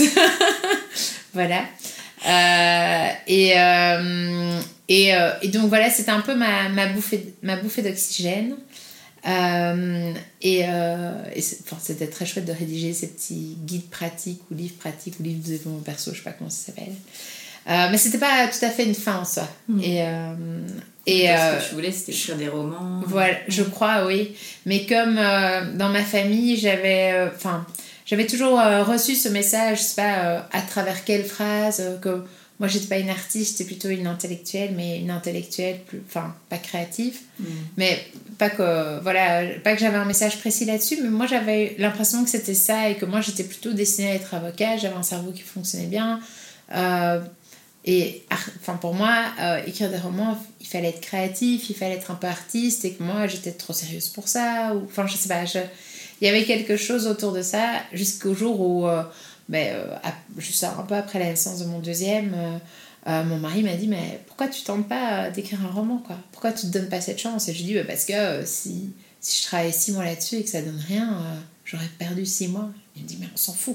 voilà euh, et, euh, et, euh, et donc voilà, c'était un peu ma, ma, bouffée, ma bouffée d'oxygène euh, et, euh, et c'est, enfin, c'était très chouette de rédiger ces petits guides pratiques ou livres pratiques ou livres de développement perso, je sais pas comment ça s'appelle. Euh, mais c'était pas tout à fait une fin en soi. Mmh. Et, euh, et, Parce euh, que tu voulais, c'était écrire des romans. Voilà, mmh. je crois, oui. Mais comme euh, dans ma famille, j'avais, enfin, euh, j'avais toujours euh, reçu ce message, je sais pas euh, à travers quelle phrase, euh, que moi j'étais pas une artiste, j'étais plutôt une intellectuelle, mais une intellectuelle, plus, enfin, pas créative. Mmh. Mais pas que, voilà, pas que j'avais un message précis là-dessus, mais moi j'avais l'impression que c'était ça et que moi j'étais plutôt destinée à être avocate, j'avais un cerveau qui fonctionnait bien. Euh, Et enfin, pour moi, euh, écrire des romans, il fallait être créatif, il fallait être un peu artiste, et que moi, j'étais trop sérieuse pour ça. Ou, enfin, je sais pas, je, il y avait quelque chose autour de ça, jusqu'au jour où, euh, ben, euh, juste un peu après la naissance de mon deuxième, euh, euh, mon mari m'a dit « Mais pourquoi tu tentes pas d'écrire un roman, quoi ? Pourquoi tu te donnes pas cette chance ?» Et je lui ai dit bah, « Parce que euh, si, si je travaille six mois là-dessus et que ça donne rien, euh, j'aurais perdu six mois. » Il me dit « Mais on s'en fout. »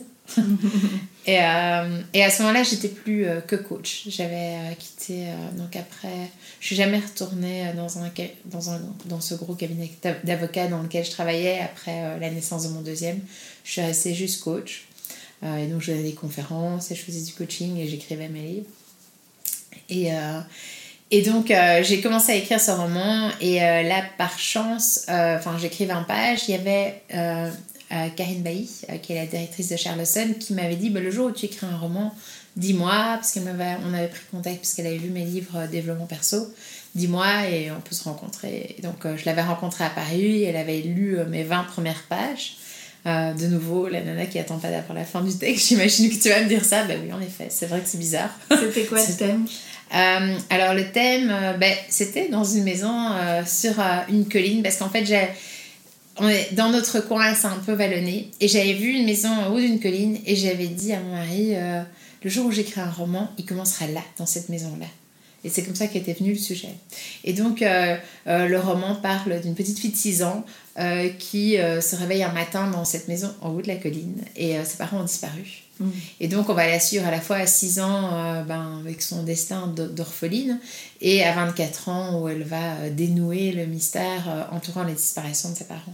et, euh, et à ce moment-là, j'étais plus euh, que coach. J'avais euh, quitté. Euh, donc après, je suis jamais retournée dans, un, dans, un, dans ce gros cabinet d'avocats dans lequel je travaillais après euh, la naissance de mon deuxième. Je suis restée juste coach. Euh, et donc, je donnais des conférences et je faisais du coaching et j'écrivais mes livres. Et, euh, et donc, euh, j'ai commencé à écrire ce roman. Et euh, là, par chance, enfin, euh, j'écris vingt pages. Il y avait. Euh, euh, Karine Bailly, euh, qui est la directrice de Charleston, qui m'avait dit bah, le jour où tu écris un roman, dis-moi, parce qu'on avait, on avait pris contact parce qu'elle avait vu mes livres euh, développement perso, dis-moi et on peut se rencontrer. Et donc euh, je l'avais rencontrée à Paris, elle avait lu euh, mes vingt premières pages. Euh, de nouveau, la nana qui attend pas d'avoir la fin du texte, j'imagine que tu vas me dire ça. Bah oui, en effet, c'est vrai que c'est bizarre. C'était quoi ce thème ? euh, Alors le thème, euh, bah, c'était dans une maison euh, sur euh, une colline, parce qu'en fait, j'ai, on est, dans notre coin, c'est un peu vallonné, et j'avais vu une maison en haut d'une colline, et j'avais dit à mon mari, euh, le jour où j'écris un roman, il commencera là, dans cette maison-là. Et c'est comme ça qu'était venu le sujet. Et donc, euh, euh, le roman parle d'une petite fille de six ans euh, qui euh, se réveille un matin dans cette maison en haut de la colline et euh, ses parents ont disparu. Mmh. Et donc, on va la suivre à la fois à six ans euh, ben, avec son destin d'orpheline et à vingt-quatre ans où elle va euh, dénouer le mystère euh, entourant les disparitions de ses parents.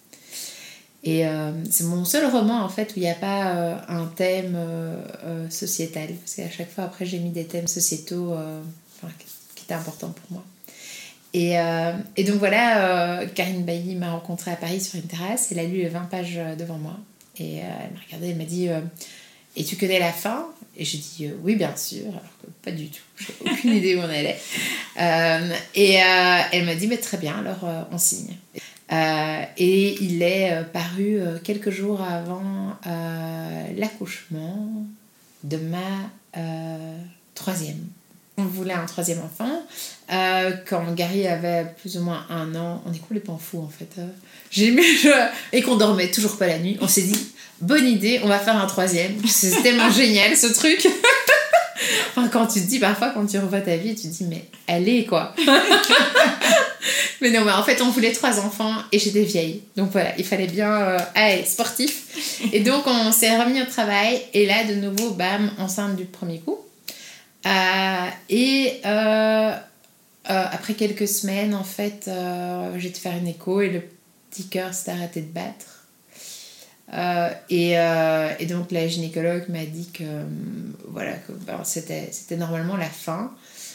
Et euh, c'est mon seul roman en fait où il n'y a pas euh, un thème euh, euh, sociétal. Parce qu'à chaque fois, après, j'ai mis des thèmes sociétaux... Euh, qui était important pour moi. Et, euh, et donc voilà, euh, Karine Bailly m'a rencontrée à Paris sur une terrasse. Elle a lu les vingt pages devant moi. Et euh, elle m'a regardée, elle m'a dit euh, « Et tu connais la fin ?» Et j'ai dit euh, « Oui, bien sûr. » Alors que pas du tout. J'ai aucune idée où on allait. Euh, et euh, elle m'a dit bah, « Très bien, alors euh, on signe. » Euh, et il est euh, paru euh, quelques jours avant euh, l'accouchement de ma euh, troisième. On voulait un troisième enfant. Euh, quand Gary avait plus ou moins un an, on est complètement fous en fait. Euh, j'ai mis je... Et qu'on dormait toujours pas la nuit. On s'est dit, bonne idée, on va faire un troisième. C'est tellement génial ce truc. Enfin, quand tu te dis parfois, quand tu revois ta vie, tu te dis, mais allez quoi. Mais non, mais en fait, on voulait trois enfants et j'étais vieille. Donc voilà, il fallait bien euh, aller sportif. Et donc, on s'est remis au travail. Et là, de nouveau, bam, enceinte du premier coup. Euh, et euh, euh, après quelques semaines, en fait, euh, j'ai été faire une écho et le petit cœur s'est arrêté de battre. Euh, et, euh, et donc la gynécologue m'a dit que, euh, voilà, que ben, c'était, c'était normalement la fin,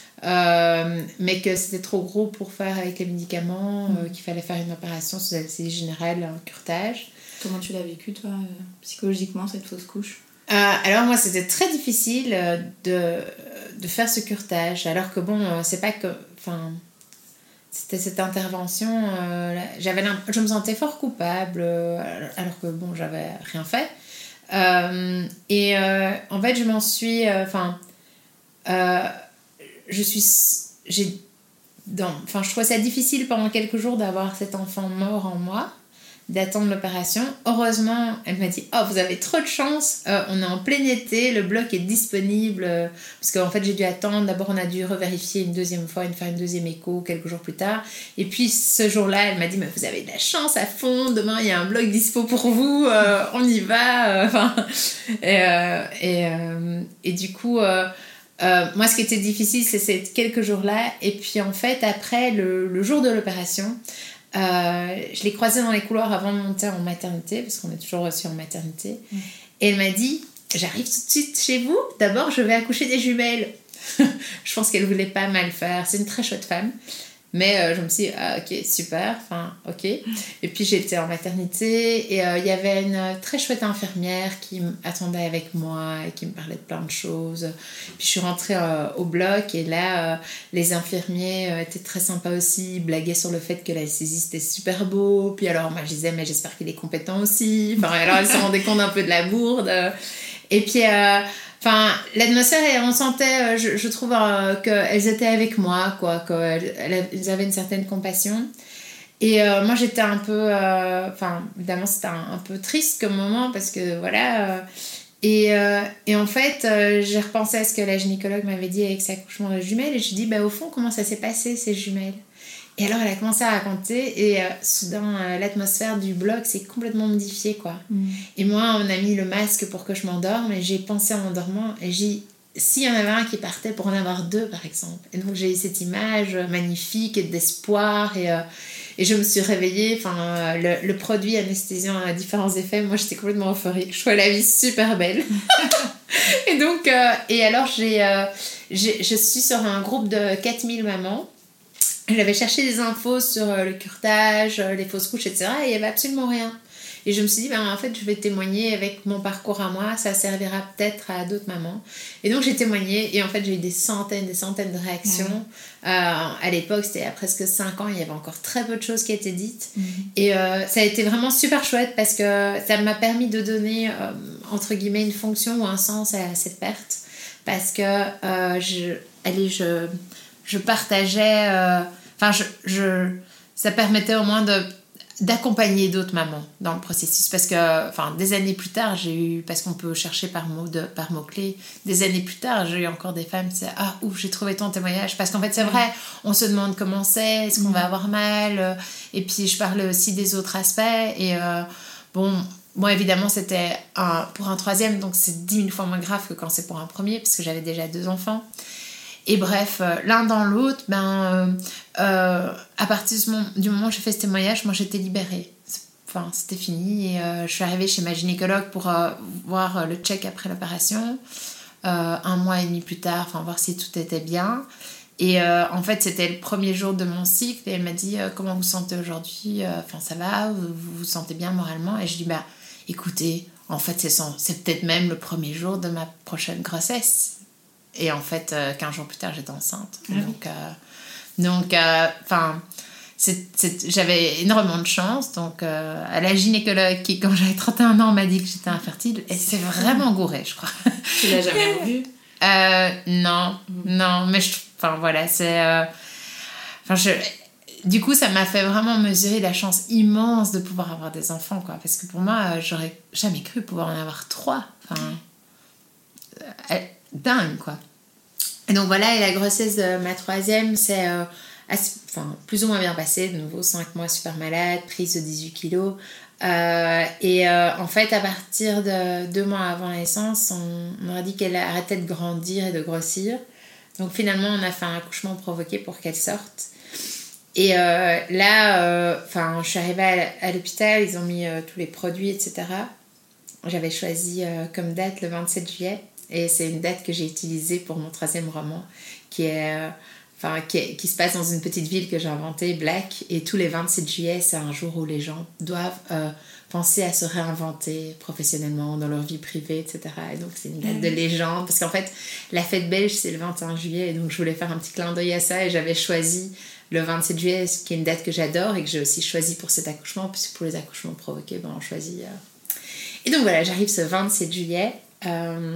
euh, mais que c'était trop gros pour faire avec les médicaments, mmh. euh, qu'il fallait faire une opération sous anesthésie générale, un curetage. Comment tu l'as vécu, toi, euh, psychologiquement, cette fausse couche ? Euh, alors moi c'était très difficile de, de faire ce curetage alors que bon c'est pas que enfin c'était cette intervention euh, là, j'avais je me sentais fort coupable euh, alors que bon j'avais rien fait euh, et euh, en fait je m'en suis enfin euh, euh, je suis j'ai enfin je trouvais ça difficile pendant quelques jours d'avoir cet enfant mort en moi, d'attendre l'opération. Heureusement, elle m'a dit « Oh, vous avez trop de chance, euh, on est en plein été, le bloc est disponible. Euh, » Parce qu'en fait, j'ai dû attendre. D'abord, on a dû revérifier une deuxième fois, une faire une deuxième écho quelques jours plus tard. Et puis, ce jour-là, elle m'a dit « Vous avez de la chance à fond, demain, il y a un bloc dispo pour vous, euh, on y va. Euh, » et, euh, et, euh, et du coup... Euh, Euh, moi, ce qui était difficile, c'est ces quelques jours-là. Et puis, en fait, après, le, le jour de l'opération, euh, je l'ai croisée dans les couloirs avant de monter en maternité, parce qu'on est toujours aussi en maternité. Mmh. Et elle m'a dit, j'arrive tout de suite chez vous. D'abord, je vais accoucher des jumelles. Je pense qu'elle voulait pas mal faire. C'est une très chouette femme. Mais euh, je me suis dit, ah, ok, super, enfin, ok. Et puis j'étais en maternité et il euh, y avait une très chouette infirmière qui m'attendait avec moi et qui me parlait de plein de choses. Puis je suis rentrée euh, au bloc et là, euh, les infirmiers euh, étaient très sympas aussi, ils blaguaient sur le fait que l'anesthésie c'était super beau. Puis alors moi je disais, mais j'espère qu'il est compétent aussi. Enfin, alors elle se rendait compte un peu de la bourde. Et puis... Euh, Enfin, l'atmosphère, on sentait, je, je trouve, euh, qu'elles étaient avec moi, quoi, qu'elles avaient une certaine compassion. Et euh, moi, j'étais un peu... Euh, enfin, évidemment, c'était un, un peu triste comme moment, parce que, voilà... Euh, et, euh, et en fait, euh, j'ai repensé à ce que la gynécologue m'avait dit avec cet accouchement de jumelles, et je me dis, bah, au fond, comment ça s'est passé, ces jumelles ? Et alors, elle a commencé à raconter, et euh, soudain, euh, l'atmosphère du bloc s'est complètement modifiée, quoi. Mmh. Et moi, on a mis le masque pour que je m'endorme, et j'ai pensé en m'endormant, et j'ai dit, s'il y en avait un qui partait, pour en avoir deux, par exemple. Et donc, j'ai eu cette image magnifique, et d'espoir, et, euh, et je me suis réveillée, enfin, euh, le, le produit anesthésiant a différents effets, moi, j'étais complètement euphorique, je trouvais la vie super belle. Et donc, euh, et alors, j'ai, euh, j'ai, je suis sur un groupe de quatre mille mamans. J'avais cherché des infos sur le curetage, les fausses couches, et cetera. Et il n'y avait absolument rien. Et je me suis dit, ben, en fait, je vais témoigner avec mon parcours à moi, ça servira peut-être à d'autres mamans. Et donc, j'ai témoigné et en fait, j'ai eu des centaines, des centaines de réactions. Mmh. Euh, à l'époque, c'était il y a presque cinq ans, il y avait encore très peu de choses qui étaient dites. Mmh. Et euh, ça a été vraiment super chouette parce que ça m'a permis de donner, euh, entre guillemets, une fonction ou un sens à cette perte. Parce que, euh, je, allez, je, je partageais... Enfin, euh, je, je, ça permettait au moins de... d'accompagner d'autres mamans dans le processus parce que enfin des années plus tard j'ai eu parce qu'on peut chercher par mot de par mots clés des années plus tard j'ai eu encore des femmes qui disaient ah ouf j'ai trouvé ton témoignage parce qu'en fait c'est vrai on se demande comment c'est est-ce qu'on va avoir mal et puis je parlais aussi des autres aspects et euh, bon moi évidemment c'était un, pour un troisième donc c'est dix mille fois moins grave que quand c'est pour un premier parce que j'avais déjà deux enfants. Et bref, euh, l'un dans l'autre, ben, euh, euh, à partir du moment, du moment où j'ai fait ce témoignage, moi j'étais libérée. Enfin, c'était fini. Et euh, je suis arrivée chez ma gynécologue pour euh, voir le check après l'opération. Euh, un mois et demi plus tard, enfin, voir si tout était bien. Et euh, en fait, c'était le premier jour de mon cycle. Et elle m'a dit euh, comment vous vous sentez aujourd'hui ? Enfin, euh, ça va ? Vous, vous vous sentez bien moralement ? Et je dis bah, écoutez, en fait, c'est, son, c'est peut-être même le premier jour de ma prochaine grossesse. Et en fait, euh, quinze jours plus tard, j'étais enceinte. Ah oui. Donc, euh, donc enfin, euh, j'avais énormément de chance. Donc, euh, à la gynécologue qui, quand j'avais trente et un ans, m'a dit que j'étais infertile, elle s'est vraiment gourée, je crois. Tu l'as jamais revue ? euh, Non, mmh. non. Mais je, enfin, voilà, c'est... Euh, enfin, je... Du coup, ça m'a fait vraiment mesurer la chance immense de pouvoir avoir des enfants, quoi. Parce que pour moi, euh, j'aurais jamais cru pouvoir en avoir trois. Enfin... Euh, dingue quoi. Et donc voilà, et la grossesse de ma troisième c'est euh, assez, enfin, plus ou moins bien passé, de nouveau cinq mois super malade, prise de dix-huit kilos euh, et euh, en fait à partir de deux mois avant la naissance on, on aurait dit qu'elle arrêtait de grandir et de grossir, donc finalement on a fait un accouchement provoqué pour qu'elle sorte et euh, là enfin euh, je suis arrivée à, à l'hôpital, ils ont mis euh, tous les produits etc. J'avais choisi euh, comme date le vingt-sept juillet. Et c'est une date que j'ai utilisée pour mon troisième roman, qui, est, euh, enfin, qui, est, qui se passe dans une petite ville que j'ai inventée, Black. Et tous les vingt-sept juillet, c'est un jour où les gens doivent euh, penser à se réinventer professionnellement, dans leur vie privée, et cetera. Et donc, c'est une date de légende. Parce qu'en fait, la fête belge, c'est le vingt et un juillet. Et donc, je voulais faire un petit clin d'œil à ça. Et j'avais choisi le vingt-sept juillet, qui est une date que j'adore et que j'ai aussi choisi pour cet accouchement. Puisque pour les accouchements provoqués, ben, on choisit... Euh... Et donc, voilà, j'arrive ce vingt-sept juillet... Euh...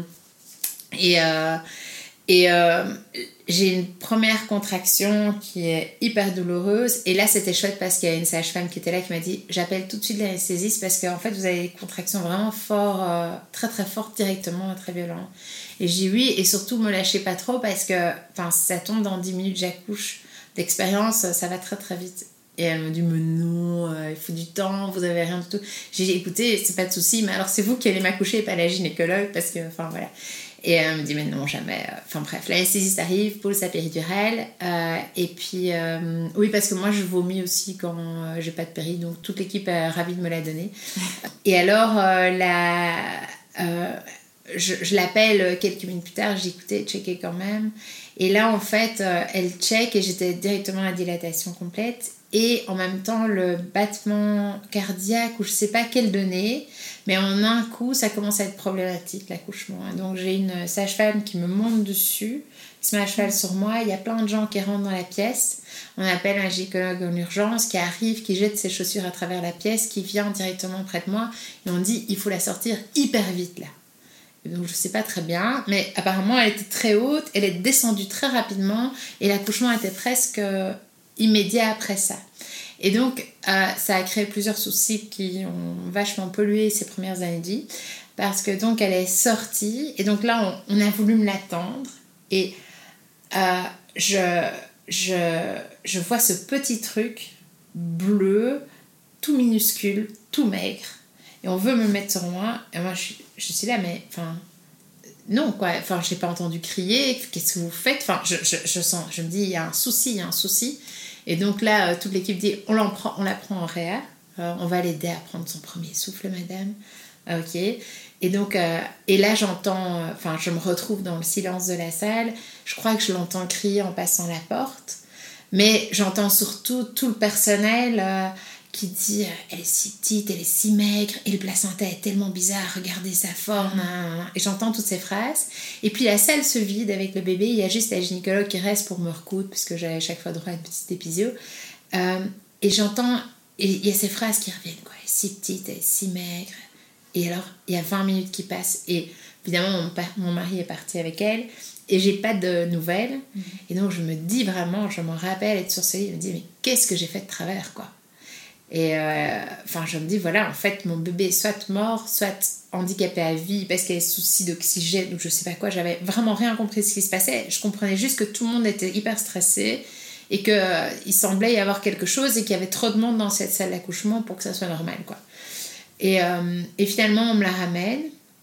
Et, euh, et euh, j'ai une première contraction qui est hyper douloureuse. Et là, c'était chouette parce qu'il y a une sage-femme qui était là qui m'a dit « J'appelle tout de suite l'anesthésiste parce qu'en fait, vous avez des contractions vraiment fort, euh, très très fortes directement, très violentes. » Et je dis oui, et surtout, me lâchez pas trop parce que ça tombe dans dix minutes, j'accouche. D'expérience, ça va très très vite. Et elle me dit, mais non, euh, il faut du temps, vous avez rien du tout. J'ai dit, écoutez, c'est pas de souci, mais alors c'est vous qui allez m'accoucher et pas la gynécologue parce que, enfin voilà. Et elle me dit, mais non, jamais. Enfin bref, l'anesthésiste arrive, pose sa péridurale. Euh, et puis, euh, oui, parce que moi, je vomis aussi quand euh, j'ai pas de péri. Donc, toute l'équipe est ravie de me la donner. Et alors, euh, la, euh, je, je l'appelle quelques minutes plus tard. Je dis, écoutez, checkez quand même. Et là, en fait, euh, elle check et j'étais directement à dilatation complète. Et en même temps, le battement cardiaque, ou je sais pas quelle donnée, mais en un coup, ça commence à être problématique, l'accouchement. Donc, j'ai une sage-femme qui me monte dessus, qui se met à cheval sur moi. Il y a plein de gens qui rentrent dans la pièce. On appelle un gynécologue en urgence qui arrive, qui jette ses chaussures à travers la pièce, qui vient directement près de moi. Et on dit, il faut la sortir hyper vite, là. Et donc, je sais pas très bien, mais apparemment, elle était très haute. Elle est descendue très rapidement et l'accouchement était presque... immédiat après ça. Et donc, euh, ça a créé plusieurs soucis qui ont vachement pollué ces premières années de vie, parce que donc, elle est sortie, et donc là, on, on a voulu me l'attendre, et euh, je, je, je vois ce petit truc bleu, tout minuscule, tout maigre, et on veut me mettre sur moi, et moi, je, je suis là, mais, enfin... non quoi, enfin je n'ai pas entendu crier, qu'est-ce que vous faites, enfin je, je, je sens, je me dis il y a un souci, il y a un souci, et donc là euh, toute l'équipe dit on, l'en prend, on la prend en réa, euh, on va l'aider à prendre son premier souffle madame, euh, ok, et donc euh, et là j'entends, enfin euh, je me retrouve dans le silence de la salle, je crois que je l'entends crier en passant la porte, mais j'entends surtout tout le personnel euh, qui dit « elle est si petite, elle est si maigre, et le placenta est tellement bizarre, regardez sa forme. Hein. » Et j'entends toutes ces phrases. Et puis la salle se vide avec le bébé, il y a juste la gynécologue qui reste pour me recoudre, puisque j'avais chaque fois droit à une petite épisio. Euh, et j'entends, et il y a ces phrases qui reviennent, quoi. Elle est si petite, elle est si maigre. Et alors, il y a vingt minutes qui passent, et évidemment, mon, pa- mon mari est parti avec elle, et j'ai pas de nouvelles. Mmh. Et donc, je me dis vraiment, je m'en rappelle être sur ce lit, je me dis, mais qu'est-ce que j'ai fait de travers, quoi. Et enfin, euh, je me dis, voilà, en fait, mon bébé est soit mort, soit handicapé à vie parce qu'il y a des soucis d'oxygène ou je sais pas quoi. J'avais vraiment rien compris de ce qui se passait. Je comprenais juste que tout le monde était hyper stressé et qu'il euh, semblait y avoir quelque chose et qu'il y avait trop de monde dans cette salle d'accouchement pour que ça soit normal, quoi. Et, euh, et finalement, on me la ramène.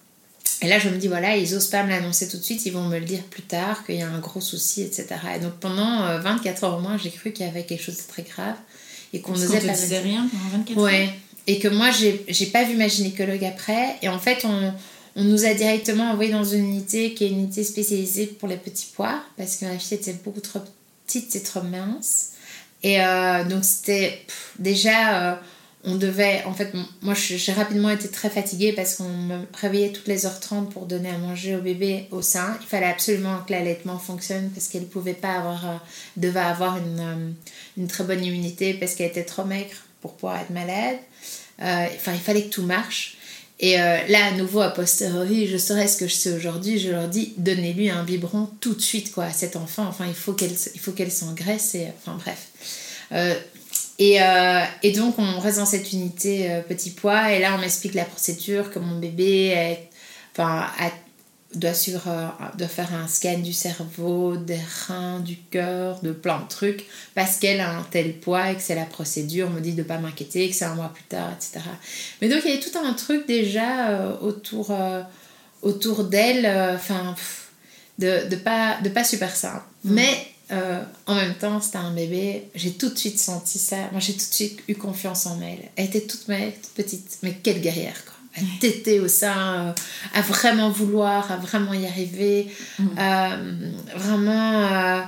Et là, je me dis, voilà, ils n'osent pas me l'annoncer tout de suite, ils vont me le dire plus tard, qu'il y a un gros souci, et cetera. Et donc, pendant euh, vingt-quatre heures au moins, j'ai cru qu'il y avait quelque chose de très grave. Et qu'on Parce n'osait qu'on te pas disait rien pendant vingt-quatre heures. Ouais. Et que moi, j'ai, j'ai pas vu ma gynécologue après. Et en fait, on, on nous a directement envoyés dans une unité qui est une unité spécialisée pour les petits pois, parce que ma fille était beaucoup trop petite et trop mince. Et euh, donc, c'était pff, déjà... Euh, on devait, en fait, moi j'ai rapidement été très fatiguée parce qu'on me réveillait toutes les heures trente pour donner à manger au bébé au sein. Il fallait absolument que l'allaitement fonctionne parce qu'elle pouvait pas avoir, devait avoir une, une très bonne immunité parce qu'elle était trop maigre pour pouvoir être malade. Euh, enfin, il fallait que tout marche. Et euh, là, à nouveau, a posteriori, je saurais ce que je sais aujourd'hui, je leur dis, donnez-lui un biberon tout de suite, quoi, à cet enfant. Enfin, il faut qu'elle, il faut qu'elle s'engraisse. Et, enfin, bref. Euh, Et, euh, et donc, on reste dans cette unité euh, petit pois. Et là, on m'explique la procédure, que mon bébé est, enfin, a, doit, sur, euh, doit faire un scan du cerveau, des reins, du cœur, de plein de trucs, parce qu'elle a un tel poids et que c'est la procédure. On me dit de ne pas m'inquiéter, que c'est un mois plus tard, et cetera. Mais donc, il y avait tout un truc déjà euh, autour, euh, autour d'elle, enfin, euh, de, de, pas, de pas super simple. Mmh. Mais... Euh, en même temps, c'était un bébé, j'ai tout de suite senti ça. Moi, j'ai tout de suite eu confiance en elle. Elle était toute maigre, toute petite, mais quelle guerrière, quoi. Elle tétait au sein, euh, à vraiment vouloir, à vraiment y arriver. Mmh. Euh, vraiment. Euh...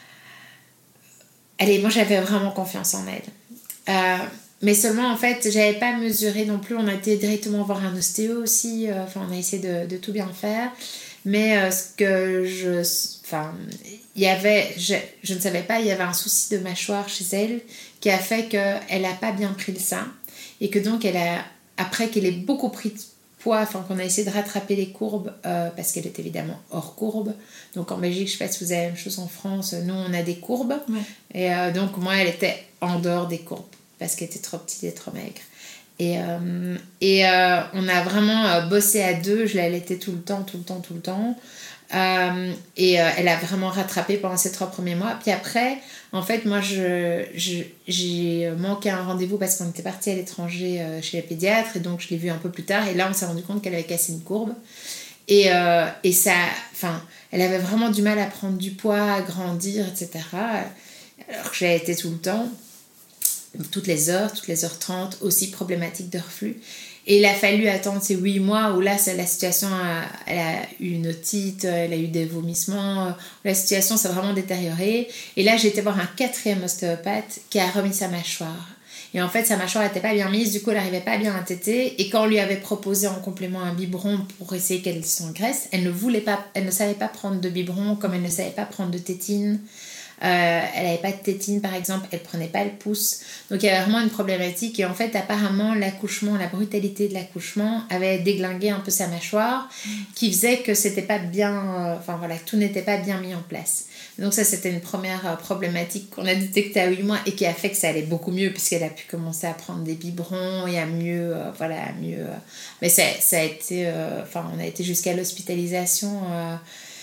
Allez, moi, j'avais vraiment confiance en elle. Euh, mais seulement, en fait, j'avais pas mesuré non plus. On a été directement voir un ostéo aussi. Euh, enfin, on a essayé de, de tout bien faire. Mais euh, ce que je... Enfin, il y avait... Je, je ne savais pas, il y avait un souci de mâchoire chez elle qui a fait qu'elle n'a pas bien pris le sein. Et que donc, elle a... Après qu'elle ait beaucoup pris de poids, enfin, qu'on a essayé de rattraper les courbes, euh, parce qu'elle est évidemment hors courbe. Donc, en Belgique, je ne sais pas si vous avez la même chose en France, nous, on a des courbes. Ouais. Et euh, donc, moi, elle était en dehors des courbes parce qu'elle était trop petite et trop maigre. Et, euh, et euh, on a vraiment euh, bossé à deux, je l'allaitais tout le temps, tout le temps, tout le temps. Euh, et euh, elle a vraiment rattrapé pendant ces trois premiers mois. Puis après, en fait, moi, je, je, j'ai manqué un rendez-vous parce qu'on était parti à l'étranger euh, chez les pédiatres. Et donc, je l'ai vue un peu plus tard. Et là, on s'est rendu compte qu'elle avait cassé une courbe. Et, euh, et ça, enfin, elle avait vraiment du mal à prendre du poids, à grandir, et cetera. Alors que je l'allaitais tout le temps. Toutes les heures, toutes les heures trente, aussi problématique de reflux. Et il a fallu attendre ces huit mois où là, la situation, a, elle a eu une otite, elle a eu des vomissements, la situation s'est vraiment détériorée. Et là, j'ai été voir un quatrième ostéopathe qui a remis sa mâchoire. Et en fait, sa mâchoire n'était pas bien mise, du coup, elle n'arrivait pas bien à téter. Et quand on lui avait proposé en complément un biberon pour essayer qu'elle s'engraisse, elle ne voulait pas, elle ne savait pas prendre de biberon, comme elle ne savait pas prendre de tétine. Euh, elle n'avait pas de tétine par exemple, elle prenait pas le pouce, donc il y avait vraiment une problématique. Et en fait apparemment l'accouchement, la brutalité de l'accouchement avait déglingué un peu sa mâchoire, mmh. qui faisait que c'était pas bien, euh, enfin voilà, tout n'était pas bien mis en place. Donc ça, c'était une première euh, problématique qu'on a détectée à huit mois et qui a fait que ça allait beaucoup mieux puisqu'elle a pu commencer à prendre des biberons et à mieux, euh, voilà, à mieux. Euh, mais ça, ça a été, euh, enfin on a été jusqu'à l'hospitalisation euh,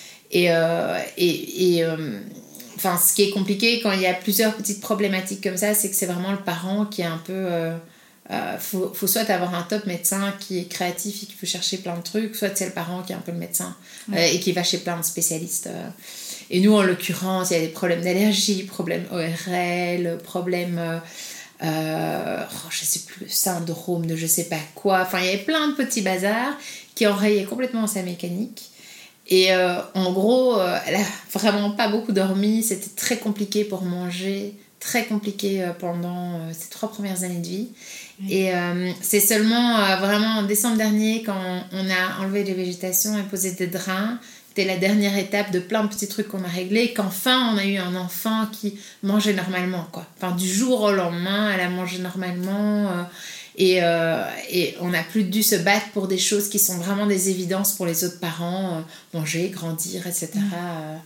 et euh, et, et euh, Enfin, ce qui est compliqué quand il y a plusieurs petites problématiques comme ça, c'est que c'est vraiment le parent qui est un peu... Euh, euh, faut, faut soit avoir un top médecin qui est créatif et qui peut chercher plein de trucs, soit c'est le parent qui est un peu le médecin ouais. euh, et qui va chez plein de spécialistes. Euh. Et nous, en l'occurrence, il y a des problèmes d'allergie, problèmes O R L, problèmes... Euh, euh, oh, je sais plus, syndrome de je sais pas quoi. Enfin, il y avait plein de petits bazars qui enrayaient complètement sa mécanique. Et euh, en gros, euh, elle a vraiment pas beaucoup dormi, c'était très compliqué pour manger très compliqué euh, pendant euh, ses trois premières années de vie. Oui. Et euh, c'est seulement euh, vraiment en décembre dernier, quand on, on a enlevé les végétations et posé des drains, c'était la dernière étape de plein de petits trucs qu'on a réglés, qu'enfin on a eu un enfant qui mangeait normalement, quoi. Enfin, du jour au lendemain, elle a mangé normalement euh, et, euh, et on n'a plus dû se battre pour des choses qui sont vraiment des évidences pour les autres parents, euh, manger, grandir, et cetera. Mmh.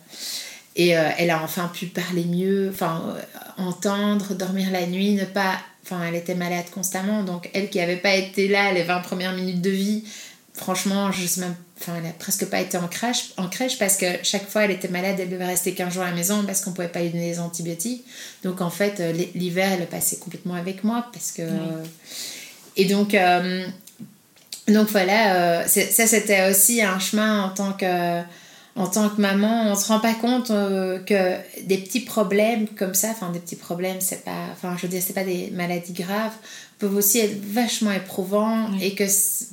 Et euh, elle a enfin pu parler mieux, enfin, euh, entendre, dormir la nuit, ne pas... Enfin, elle était malade constamment, donc elle qui n'avait pas été là les vingt premières minutes de vie, franchement, je sais même... Enfin, elle n'a presque pas été en crèche, en crèche parce que chaque fois elle était malade, elle devait rester quinze jours à la maison parce qu'on ne pouvait pas lui donner des antibiotiques. Donc en fait, l'hiver, elle le passait complètement avec moi parce que... Oui. Et donc, euh, donc voilà, euh, ça c'était aussi un chemin en tant que... En tant que maman, on se rend pas compte euh, que des petits problèmes comme ça, enfin des petits problèmes, c'est pas, enfin je veux dire, c'est pas des maladies graves, peuvent aussi être vachement éprouvants oui. Et que,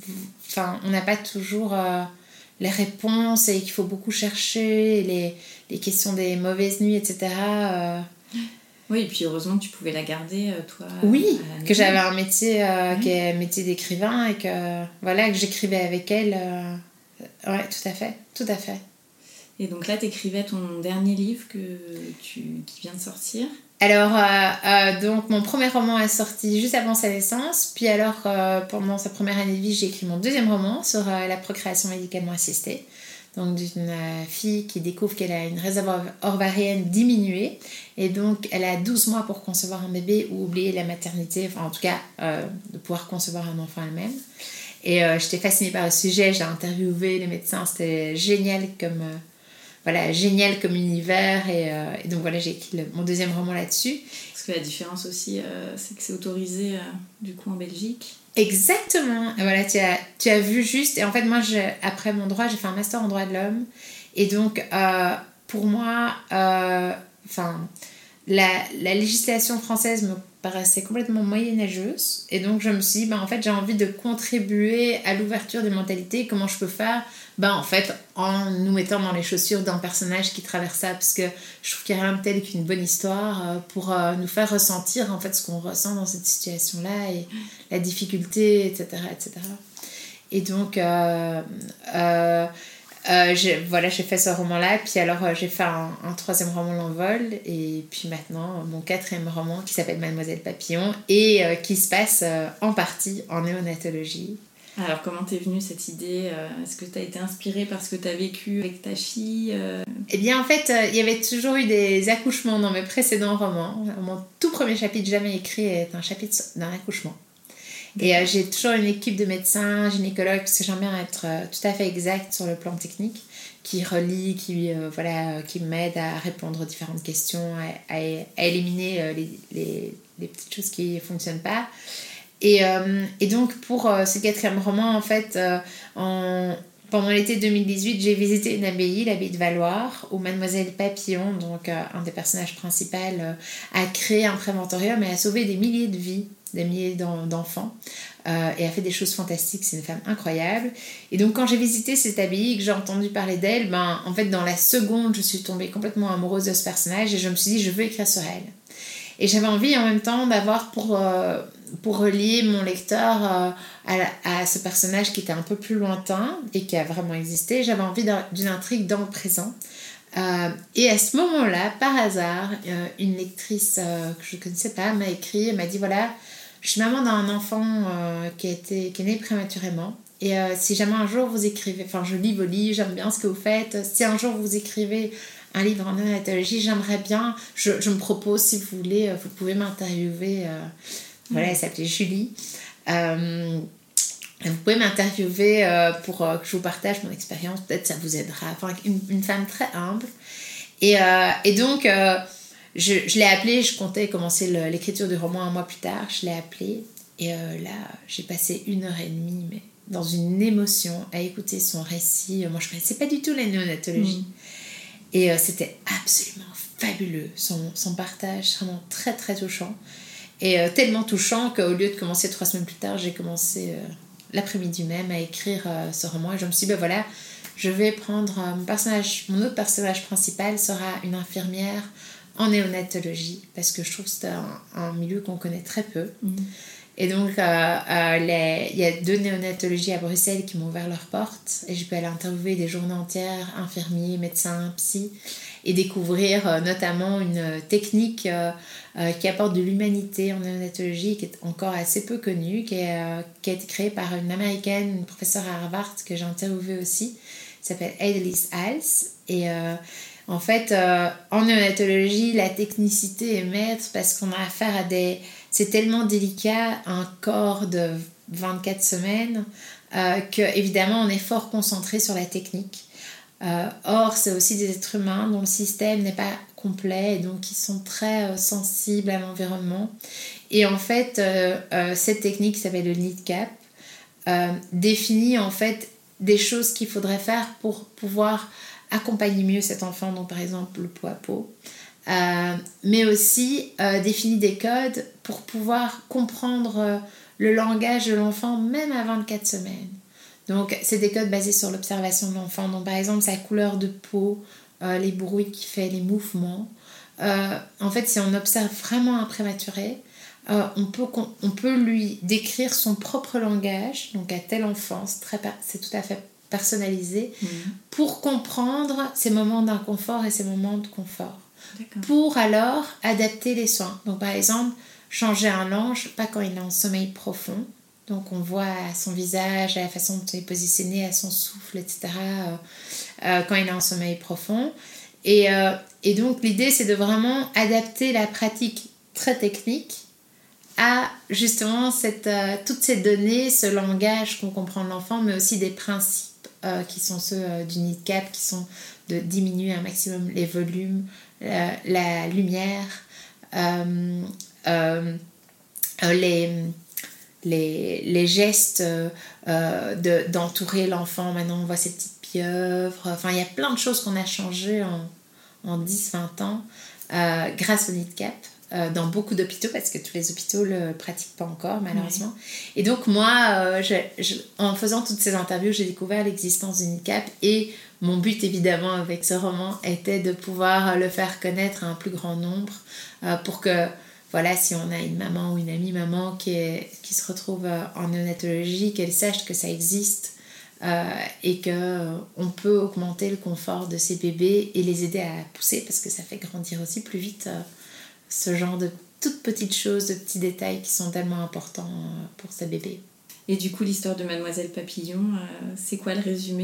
enfin, on n'a pas toujours euh, les réponses et qu'il faut beaucoup chercher les, les questions des mauvaises nuits, et cetera. Euh... Oui, et puis heureusement que tu pouvais la garder, toi. Oui, que j'avais un métier euh, oui. qui est métier d'écrivain et que voilà que j'écrivais avec elle. Euh... Ouais, tout à fait, tout à fait. Et donc là, tu écrivais ton dernier livre que tu, qui vient de sortir. Alors, euh, euh, donc mon premier roman est sorti juste avant sa naissance. Puis alors, euh, pendant sa première année de vie, j'ai écrit mon deuxième roman sur euh, la procréation médicalement assistée. Donc d'une euh, fille qui découvre qu'elle a une réserve ovarienne diminuée. Et donc, elle a douze mois pour concevoir un bébé ou oublier la maternité. Enfin, en tout cas, euh, de pouvoir concevoir un enfant elle-même. Et euh, j'étais fascinée par le sujet. J'ai interviewé les médecins. C'était génial comme... Euh, Voilà, génial comme univers et, euh, et donc voilà, j'ai écrit le, mon deuxième roman là-dessus. Parce que la différence aussi, euh, c'est que c'est autorisé euh, du coup en Belgique. Exactement, et voilà, tu as, tu as vu juste, et en fait moi, je, après mon droit, j'ai fait un master en droit de l'homme, et donc euh, pour moi, euh, la, la législation française me paraissait complètement moyenâgeuse, et donc je me suis dit, bah, en fait j'ai envie de contribuer à l'ouverture des mentalités. Comment je peux faire? Ben, en fait, en nous mettant dans les chaussures d'un personnage qui traverse ça, parce que je trouve qu'il n'y a rien de tel qu'une bonne histoire pour euh, nous faire ressentir en fait ce qu'on ressent dans cette situation-là et la difficulté, et cetera, et cetera. Et donc, euh, euh, euh, j'ai, voilà, j'ai fait ce roman-là, puis alors euh, j'ai fait un, un troisième roman, L'Envol, et puis maintenant mon quatrième roman qui s'appelle Mademoiselle Papillon et euh, qui se passe euh, en partie en néonatologie. Alors, comment t'es venue cette idée? Est-ce que t'as été inspirée par ce que t'as vécu avec ta fille? Eh bien, en fait, il y avait toujours eu des accouchements dans mes précédents romans. Mon tout premier chapitre jamais écrit est un chapitre d'un accouchement. Et euh, j'ai toujours une équipe de médecins, gynécologues, parce que j'aime bien être euh, tout à fait exacte sur le plan technique, qui relie, qui, euh, voilà, qui m'aide à répondre aux différentes questions, à, à, à éliminer euh, les, les, les petites choses qui ne fonctionnent pas. Et, euh, et donc pour euh, ce quatrième roman, en fait, euh, en, pendant l'été deux mille dix-huit, j'ai visité une abbaye, l'abbaye de Valloire, où Mademoiselle Papillon, donc euh, un des personnages principaux, euh, a créé un préventorium et a sauvé des milliers de vies, des milliers d'en, d'enfants, euh, et a fait des choses fantastiques. C'est une femme incroyable. Et donc quand j'ai visité cette abbaye et que j'ai entendu parler d'elle, ben, en fait dans la seconde, je suis tombée complètement amoureuse de ce personnage et je me suis dit, je veux écrire sur elle. Et j'avais envie en même temps d'avoir pour, euh, pour relier mon lecteur euh, à, la, à ce personnage qui était un peu plus lointain et qui a vraiment existé. J'avais envie d'une intrigue dans le présent. Euh, et à ce moment-là, par hasard, euh, une lectrice euh, que je ne connaissais pas m'a écrit, elle m'a dit, voilà, je suis maman d'un enfant euh, qui, a été, qui est né prématurément. Et euh, si jamais un jour vous écrivez, enfin je lis vos livres, j'aime bien ce que vous faites, si un jour vous écrivez un livre en néonatologie, j'aimerais bien, je, je me propose, si vous voulez, vous pouvez m'interviewer. Euh, voilà, elle s'appelait Julie. Euh, vous pouvez m'interviewer euh, pour euh, que je vous partage mon expérience, peut-être ça vous aidera. Enfin, une, une femme très humble. Et, euh, et donc, euh, je, je l'ai appelée, je comptais commencer le, l'écriture du roman un mois plus tard, je l'ai appelée. Et euh, là, j'ai passé une heure et demie, mais dans une émotion, à écouter son récit. Moi, je ne connaissais pas du tout la néonatologie. Mmh. Et euh, c'était absolument fabuleux, son, son partage, vraiment très très touchant. Et euh, tellement touchant qu'au lieu de commencer trois semaines plus tard, j'ai commencé euh, l'après-midi même à écrire euh, ce roman. Et je me suis dit, ben voilà, je vais prendre euh, mon personnage, mon autre personnage principal sera une infirmière en néonatologie, parce que je trouve que c'est un, un milieu qu'on connaît très peu. Mmh. Et donc, euh, euh, les, il y a deux néonatologies à Bruxelles qui m'ont ouvert leurs portes. Et je peux aller interviewer des journées entières, infirmiers, médecins, psy, et découvrir euh, notamment une technique euh, euh, qui apporte de l'humanité en néonatologie, qui est encore assez peu connue, qui, est, euh, qui a été créée par une américaine, une professeure à Harvard, que j'ai interviewée aussi, qui s'appelle Adelise Hals. Et euh, en fait, euh, en néonatologie, la technicité est maître parce qu'on a affaire à des... C'est tellement délicat, un corps de vingt-quatre semaines, euh, qu'évidemment, on est fort concentré sur la technique. Euh, or, c'est aussi des êtres humains dont le système n'est pas complet et donc ils sont très euh, sensibles à l'environnement. Et en fait, euh, euh, cette technique qui s'appelle le NIDCAP euh, définit en fait des choses qu'il faudrait faire pour pouvoir accompagner mieux cet enfant, donc par exemple le pot à pot. Euh, mais aussi euh, définit des codes pour pouvoir comprendre euh, le langage de l'enfant même à vingt-quatre semaines. Donc c'est des codes basés sur l'observation de l'enfant, donc par exemple sa couleur de peau, euh, les bruits qu'il fait, les mouvements. Euh, en fait, si on observe vraiment un prématuré, euh, on, peut, on peut lui décrire son propre langage, donc à telle enfant, c'est, très, c'est tout à fait personnalisé, mmh. pour comprendre ces moments d'inconfort et ces moments de confort. D'accord. Pour alors adapter les soins. Donc par exemple, changer un linge, pas quand il est en sommeil profond. Donc on voit à son visage, à la façon dont il est positionné, à son souffle, et cetera. Euh, euh, quand il est en sommeil profond. Et, euh, et donc l'idée, c'est de vraiment adapter la pratique très technique à justement cette, euh, toutes ces données, ce langage qu'on comprend de l'enfant, mais aussi des principes euh, qui sont ceux euh, du NIDCAP, qui sont de diminuer un maximum les volumes, la, la lumière, euh, euh, les, les, les gestes euh, de, d'entourer l'enfant. Maintenant, on voit ces petites pieuvres. Enfin, il y a plein de choses qu'on a changées en, en dix à vingt ans euh, grâce au NIDCAP. Euh, dans beaucoup d'hôpitaux, parce que tous les hôpitaux ne le pratiquent pas encore, malheureusement. Oui. Et donc, moi, euh, je, je, en faisant toutes ces interviews, j'ai découvert l'existence du NIDCAP et mon but, évidemment, avec ce roman, était de pouvoir le faire connaître à un plus grand nombre euh, pour que, voilà, si on a une maman ou une amie maman qui, est, qui se retrouve en néonatologie, qu'elle sache que ça existe euh, et qu'on euh, peut augmenter le confort de ces bébés et les aider à pousser, parce que ça fait grandir aussi plus vite euh, ce genre de toutes petites choses, de petits détails qui sont tellement importants pour ce bébé. Et du coup, l'histoire de Mademoiselle Papillon, euh, c'est quoi le résumé ?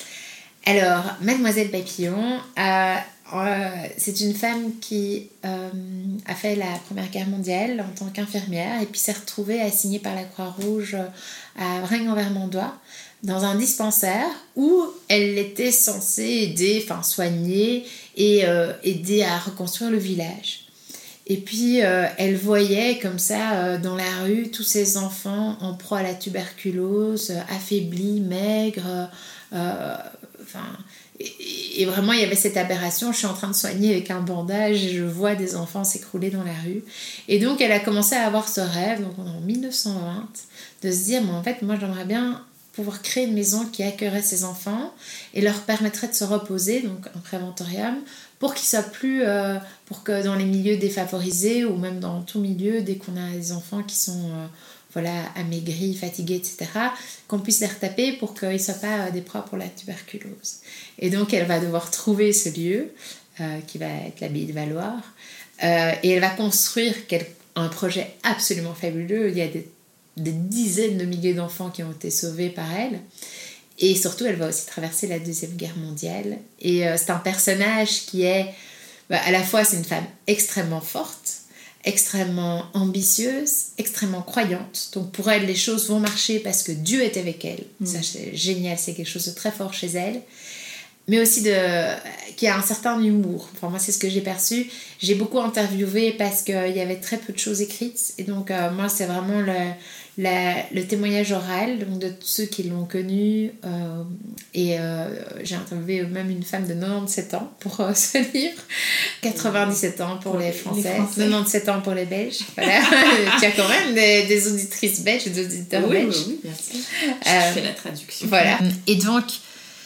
Alors, Mademoiselle Papillon, euh, euh, c'est une femme qui euh, a fait la Première Guerre mondiale en tant qu'infirmière et puis s'est retrouvée assignée par la Croix-Rouge à Rennes-en-Vermandois dans un dispensaire où elle était censée aider, enfin soigner et euh, aider à reconstruire le village. Et puis, euh, elle voyait comme ça, euh, dans la rue, tous ces enfants en proie à la tuberculose, euh, affaiblis, maigres. Euh, enfin, et, et vraiment, il y avait cette aberration. Je suis en train de soigner avec un bandage et je vois des enfants s'écrouler dans la rue. Et donc, elle a commencé à avoir ce rêve, donc en dix-neuf cent vingt, de se dire, mais en fait, moi, j'aimerais bien pouvoir créer une maison qui accueillerait ces enfants et leur permettrait de se reposer, donc un préventorium, pour qu'ils soient plus, euh, pour que dans les milieux défavorisés ou même dans tout milieu, dès qu'on a des enfants qui sont euh, voilà, amaigris, fatigués, et cetera, qu'on puisse les retaper pour qu'ils ne soient pas euh, des proies pour la tuberculose. Et donc elle va devoir trouver ce lieu euh, qui va être l'abbaye de Valloire euh, et elle va construire quel, un projet absolument fabuleux. Il y a des, des dizaines de milliers d'enfants qui ont été sauvés par elle. Et surtout, elle va aussi traverser la Deuxième Guerre mondiale. Et euh, c'est un personnage qui est... Bah, à la fois, c'est une femme extrêmement forte, extrêmement ambitieuse, extrêmement croyante. Donc pour elle, les choses vont marcher parce que Dieu est avec elle. Mmh. Ça, c'est génial, c'est quelque chose de très fort chez elle. Mais aussi de, qui a un certain humour. Enfin, moi, c'est ce que j'ai perçu. J'ai beaucoup interviewé parce qu'il y avait très peu de choses écrites. Et donc, euh, moi, c'est vraiment le, la, le témoignage oral, donc de tous ceux qui l'ont connu. Euh, et euh, j'ai interviewé même une femme de quatre-vingt-dix-sept ans pour euh, ce livre. quatre-vingt-dix-sept ans pour, pour les, Français, les Français. quatre-vingt-dix-sept ans pour les Belges. Voilà. Tu as quand même des, des auditrices belges et des auditeurs oui, belges. Oui, oui, bien sûr. Je euh, fais la traduction. Voilà. Et donc...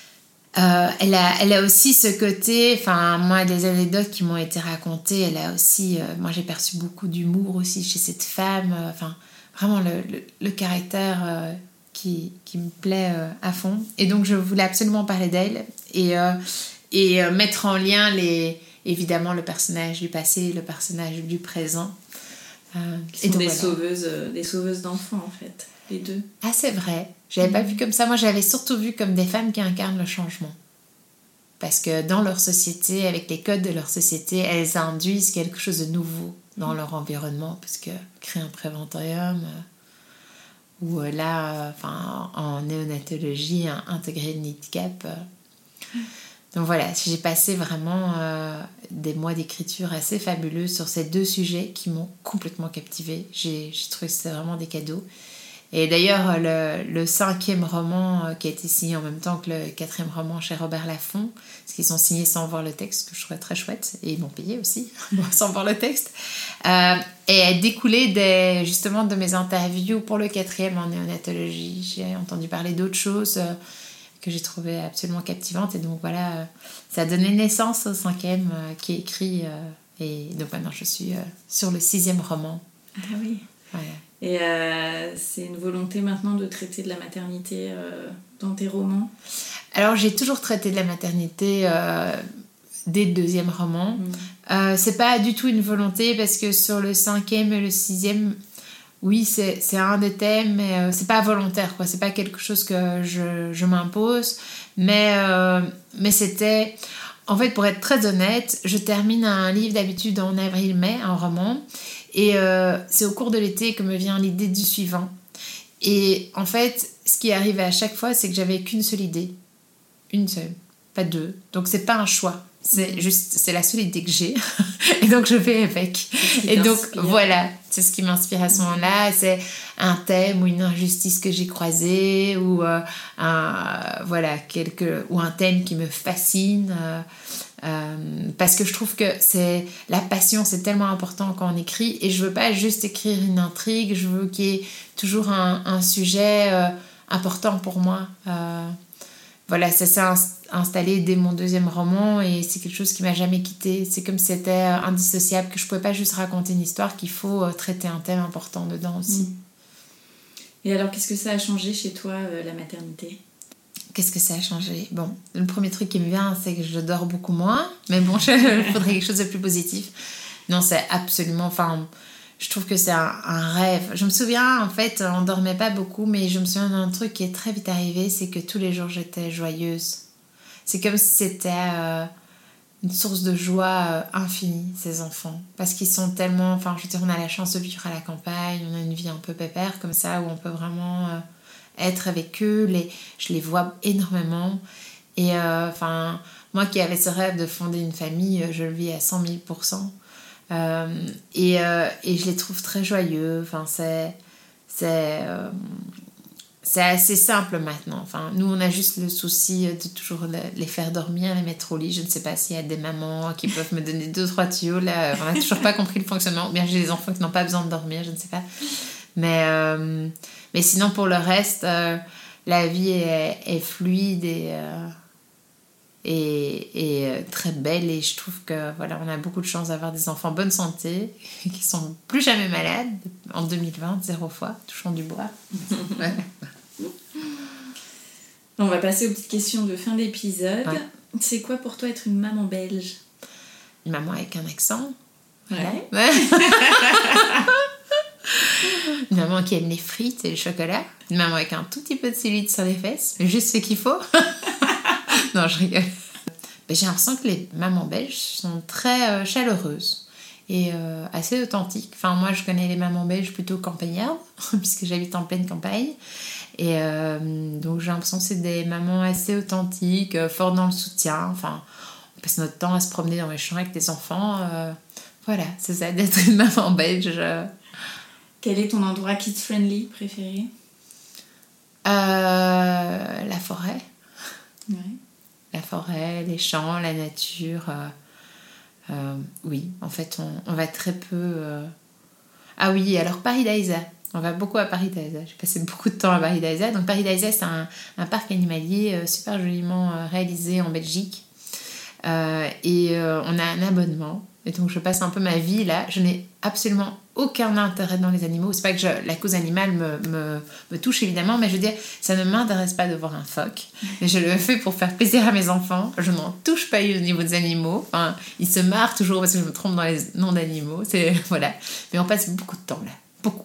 Euh, elle, a, elle a aussi ce côté, enfin moi des anecdotes qui m'ont été racontées, elle a aussi, euh, moi j'ai perçu beaucoup d'humour aussi chez cette femme, euh, enfin vraiment le, le, le caractère euh, qui, qui me plaît euh, à fond. Et donc je voulais absolument parler d'elle et, euh, et euh, mettre en lien les, évidemment le personnage du passé, le personnage du présent. Euh, qui sont et donc, des, voilà. sauveuses, euh, des sauveuses d'enfants en fait, les deux. Ah c'est vrai, j'avais mmh. pas vu comme ça, moi j'avais surtout vu comme des femmes qui incarnent le changement. Parce que dans leur société, avec les codes de leur société, elles induisent quelque chose de nouveau dans mmh. leur environnement, parce que créer un préventorium, euh, ou euh, là, euh, enfin, en néonatologie, hein, intégrer le handicap. Euh. Mmh. Donc voilà, j'ai passé vraiment euh, des mois d'écriture assez fabuleux sur ces deux sujets qui m'ont complètement captivée. J'ai, j'ai trouvé que c'était vraiment des cadeaux. Et d'ailleurs, le, le cinquième roman euh, qui a été signé en même temps que le quatrième roman chez Robert Laffont, parce qu'ils sont signés sans voir le texte, que je trouvais très chouette, et ils m'ont payé aussi, sans voir le texte, euh, et a découlé des, justement de mes interviews pour le quatrième en néonatologie. J'ai entendu parler d'autres choses euh, que j'ai trouvées absolument captivantes, et donc voilà, euh, ça a donné naissance au cinquième euh, qui est écrit, euh, et donc maintenant je suis euh, sur le sixième roman. Ah oui. Voilà. Et euh, c'est une volonté maintenant de traiter de la maternité euh, dans tes romans ? Alors j'ai toujours traité de la maternité euh, dès le deuxième roman. Mmh. Euh, c'est pas du tout une volonté parce que sur le cinquième et le sixième, oui c'est, c'est un des thèmes, mais euh, c'est pas volontaire, quoi. C'est pas quelque chose que je, je m'impose, mais, euh, mais c'était... En fait, pour être très honnête, je termine un livre d'habitude en avril-mai, un roman. Et euh, c'est au cours de l'été que me vient l'idée du suivant. Et en fait, ce qui arrivait à chaque fois, c'est que j'avais qu'une seule idée. Une seule, pas deux. Donc c'est pas un choix. C'est juste, c'est la seule idée que j'ai. Et donc je fais avec. Et donc voilà, c'est ce qui m'inspire à ce moment-là. C'est un thème ou une injustice que j'ai croisée, ou euh, un, voilà, quelque, ou un thème qui me fascine. Euh, Euh, parce que je trouve que c'est la passion, c'est tellement important quand on écrit, et je veux pas juste écrire une intrigue, je veux qu'il y ait toujours un, un sujet euh, important pour moi. Euh, voilà, ça s'est installé dès mon deuxième roman, et c'est quelque chose qui m'a jamais quitté. C'est comme si c'était indissociable, que je pouvais pas juste raconter une histoire, qu'il faut euh, traiter un thème important dedans aussi. Mmh. Et alors, qu'est-ce que ça a changé chez toi, euh, la maternité ? Qu'est-ce que ça a changé ? Bon, le premier truc qui me vient, c'est que je dors beaucoup moins. Mais bon, il faudrait quelque chose de plus positif. Non, c'est absolument... Enfin, je trouve que c'est un, un rêve. Je me souviens, en fait, on ne dormait pas beaucoup, mais je me souviens d'un truc qui est très vite arrivé, c'est que tous les jours, j'étais joyeuse. C'est comme si c'était euh, une source de joie euh, infinie, ces enfants. Parce qu'ils sont tellement... Enfin, je veux dire, on a la chance de vivre à la campagne, on a une vie un peu pépère, comme ça, où on peut vraiment... Euh, être avec eux, les, je les vois énormément, et euh, enfin moi qui avais ce rêve de fonder une famille, je le vis à cent mille pour cent, euh, et, euh, et je les trouve très joyeux. Enfin c'est c'est, euh, c'est assez simple maintenant. Enfin, nous on a juste le souci de toujours les faire dormir, les mettre au lit. Je ne sais pas s'il y a des mamans qui peuvent me donner deux trois tuyaux là. On n'a toujours pas compris le fonctionnement, ou bien j'ai des enfants qui n'ont pas besoin de dormir, je ne sais pas, mais euh, Mais sinon, pour le reste, euh, la vie est, est fluide et, euh, et, et euh, très belle. Et je trouve que voilà, on a beaucoup de chance d'avoir des enfants en bonne santé, qui sont plus jamais malades. En deux mille vingt, zéro fois, touchons du bois. Ouais. On va passer aux petites questions de fin d'épisode. Ouais. C'est quoi pour toi être une maman belge ? Une maman avec un accent. Ouais. Ouais. Une maman qui aime les frites et le chocolat. Une maman avec un tout petit peu de cellulite sur les fesses, mais juste ce qu'il faut. Non, je rigole. Mais j'ai l'impression que les mamans belges sont très euh, chaleureuses et euh, assez authentiques. Enfin, moi, je connais les mamans belges plutôt campagnardes, puisque j'habite en pleine campagne. Et euh, donc, j'ai l'impression que c'est des mamans assez authentiques, euh, fortes dans le soutien. Enfin, on passe notre temps à se promener dans les champs avec des enfants. Euh, voilà, c'est ça d'être une maman belge. Euh, Quel est ton endroit kids-friendly préféré ? euh, La forêt. Ouais. La forêt, les champs, la nature. Euh, euh, oui, en fait, on, on va très peu... Euh... Ah oui, alors Paradisa. On va beaucoup à Paradisa. J'ai passé beaucoup de temps à Paradisa. Donc Paradisa, c'est un, un parc animalier euh, super joliment euh, réalisé en Belgique. Euh, et euh, on a un abonnement. Et donc je passe un peu ma vie là. Je n'ai absolument aucun intérêt dans les animaux. C'est pas que je, la cause animale me, me, me touche évidemment, mais je veux dire, ça ne m'intéresse pas de voir un phoque. Mais je le fais pour faire plaisir à mes enfants. Je n'en touche pas eu au niveau des animaux. Enfin, ils se marrent toujours parce que je me trompe dans les noms d'animaux. C'est, voilà. Mais on passe beaucoup de temps là. Beaucoup.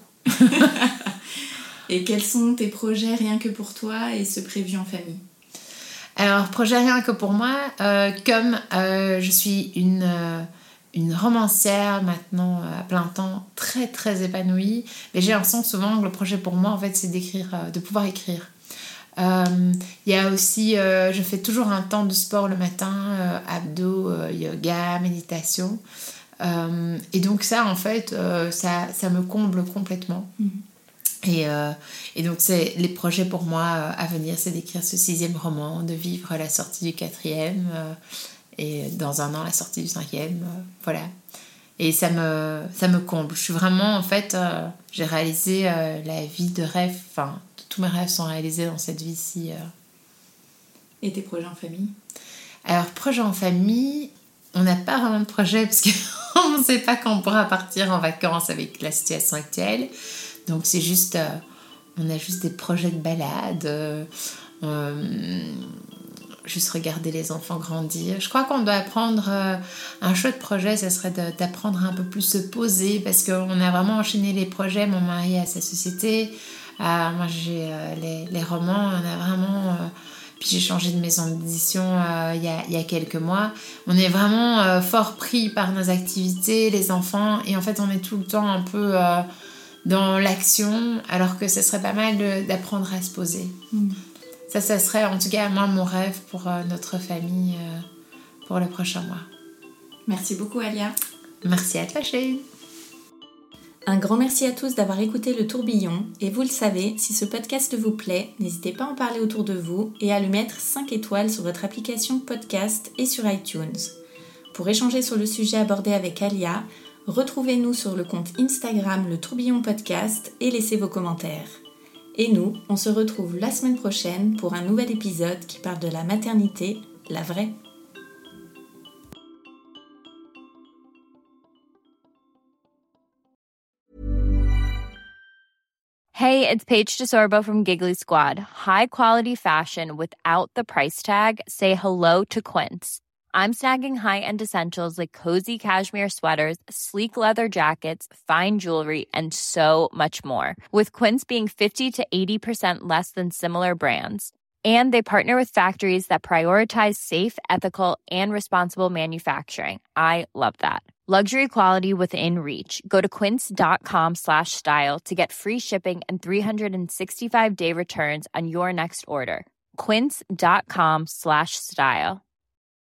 Et quels sont tes projets rien que pour toi et ce prévu en famille? Alors, projet rien que pour moi, euh, comme euh, je suis une... Euh, une romancière maintenant à plein temps, très très épanouie, mais j'ai l'impression souvent que le projet pour moi en fait c'est d'écrire, de pouvoir écrire. Il euh, y a aussi, euh, je fais toujours un temps de sport le matin, euh, abdos, euh, yoga, méditation, euh, et donc ça en fait euh, ça, ça me comble complètement. Mmh. Et, euh, et donc c'est les projets pour moi euh, à venir, c'est d'écrire ce sixième roman, de vivre la sortie du quatrième, euh, et dans un an la sortie du cinquième, euh, voilà. Et ça me, ça me comble. Je suis vraiment, en fait, euh, j'ai réalisé euh, la vie de rêve, enfin, tous mes rêves sont réalisés dans cette vie-ci. Euh. Et tes projets en famille? Alors, projets en famille, on n'a pas vraiment de projet parce qu'on ne sait pas quand on pourra partir en vacances avec la situation actuelle. Donc, c'est juste, euh, on a juste des projets de balade, euh, euh, juste regarder les enfants grandir. Je crois qu'on doit apprendre euh, un chouette projet, ça serait de, d'apprendre à un peu plus se poser parce qu'on a vraiment enchaîné les projets. Mon mari a sa société, euh, moi j'ai euh, les, les romans, on a vraiment... Euh, puis j'ai changé de maison d'édition euh, il y a, il y a quelques mois. On est vraiment euh, fort pris par nos activités, les enfants, et en fait on est tout le temps un peu euh, dans l'action, alors que ce serait pas mal de, d'apprendre à se poser. Mmh. Ça, ça serait en tout cas, moi, mon rêve pour euh, notre famille euh, pour le prochain mois. Merci beaucoup, Alia. Merci à toi, Shane. Un grand merci à tous d'avoir écouté Le Tourbillon. Et vous le savez, si ce podcast vous plaît, n'hésitez pas à en parler autour de vous et à lui mettre cinq étoiles sur votre application podcast et sur iTunes. Pour échanger sur le sujet abordé avec Alia, retrouvez-nous sur le compte Instagram Le Tourbillon Podcast et laissez vos commentaires. Et nous, on se retrouve la semaine prochaine pour un nouvel épisode qui parle de la maternité, la vraie. Hey, it's Paige DeSorbo from Giggly Squad. High quality fashion without the price tag. Say hello to Quince. I'm snagging high-end essentials like cozy cashmere sweaters, sleek leather jackets, fine jewelry, and so much more. With Quince being fifty to eighty percent less than similar brands. And they partner with factories that prioritize safe, ethical, and responsible manufacturing. I love that. Luxury quality within reach. Go to quince.com slash style to get free shipping and three sixty-five day returns on your next order. Quince.com slash style.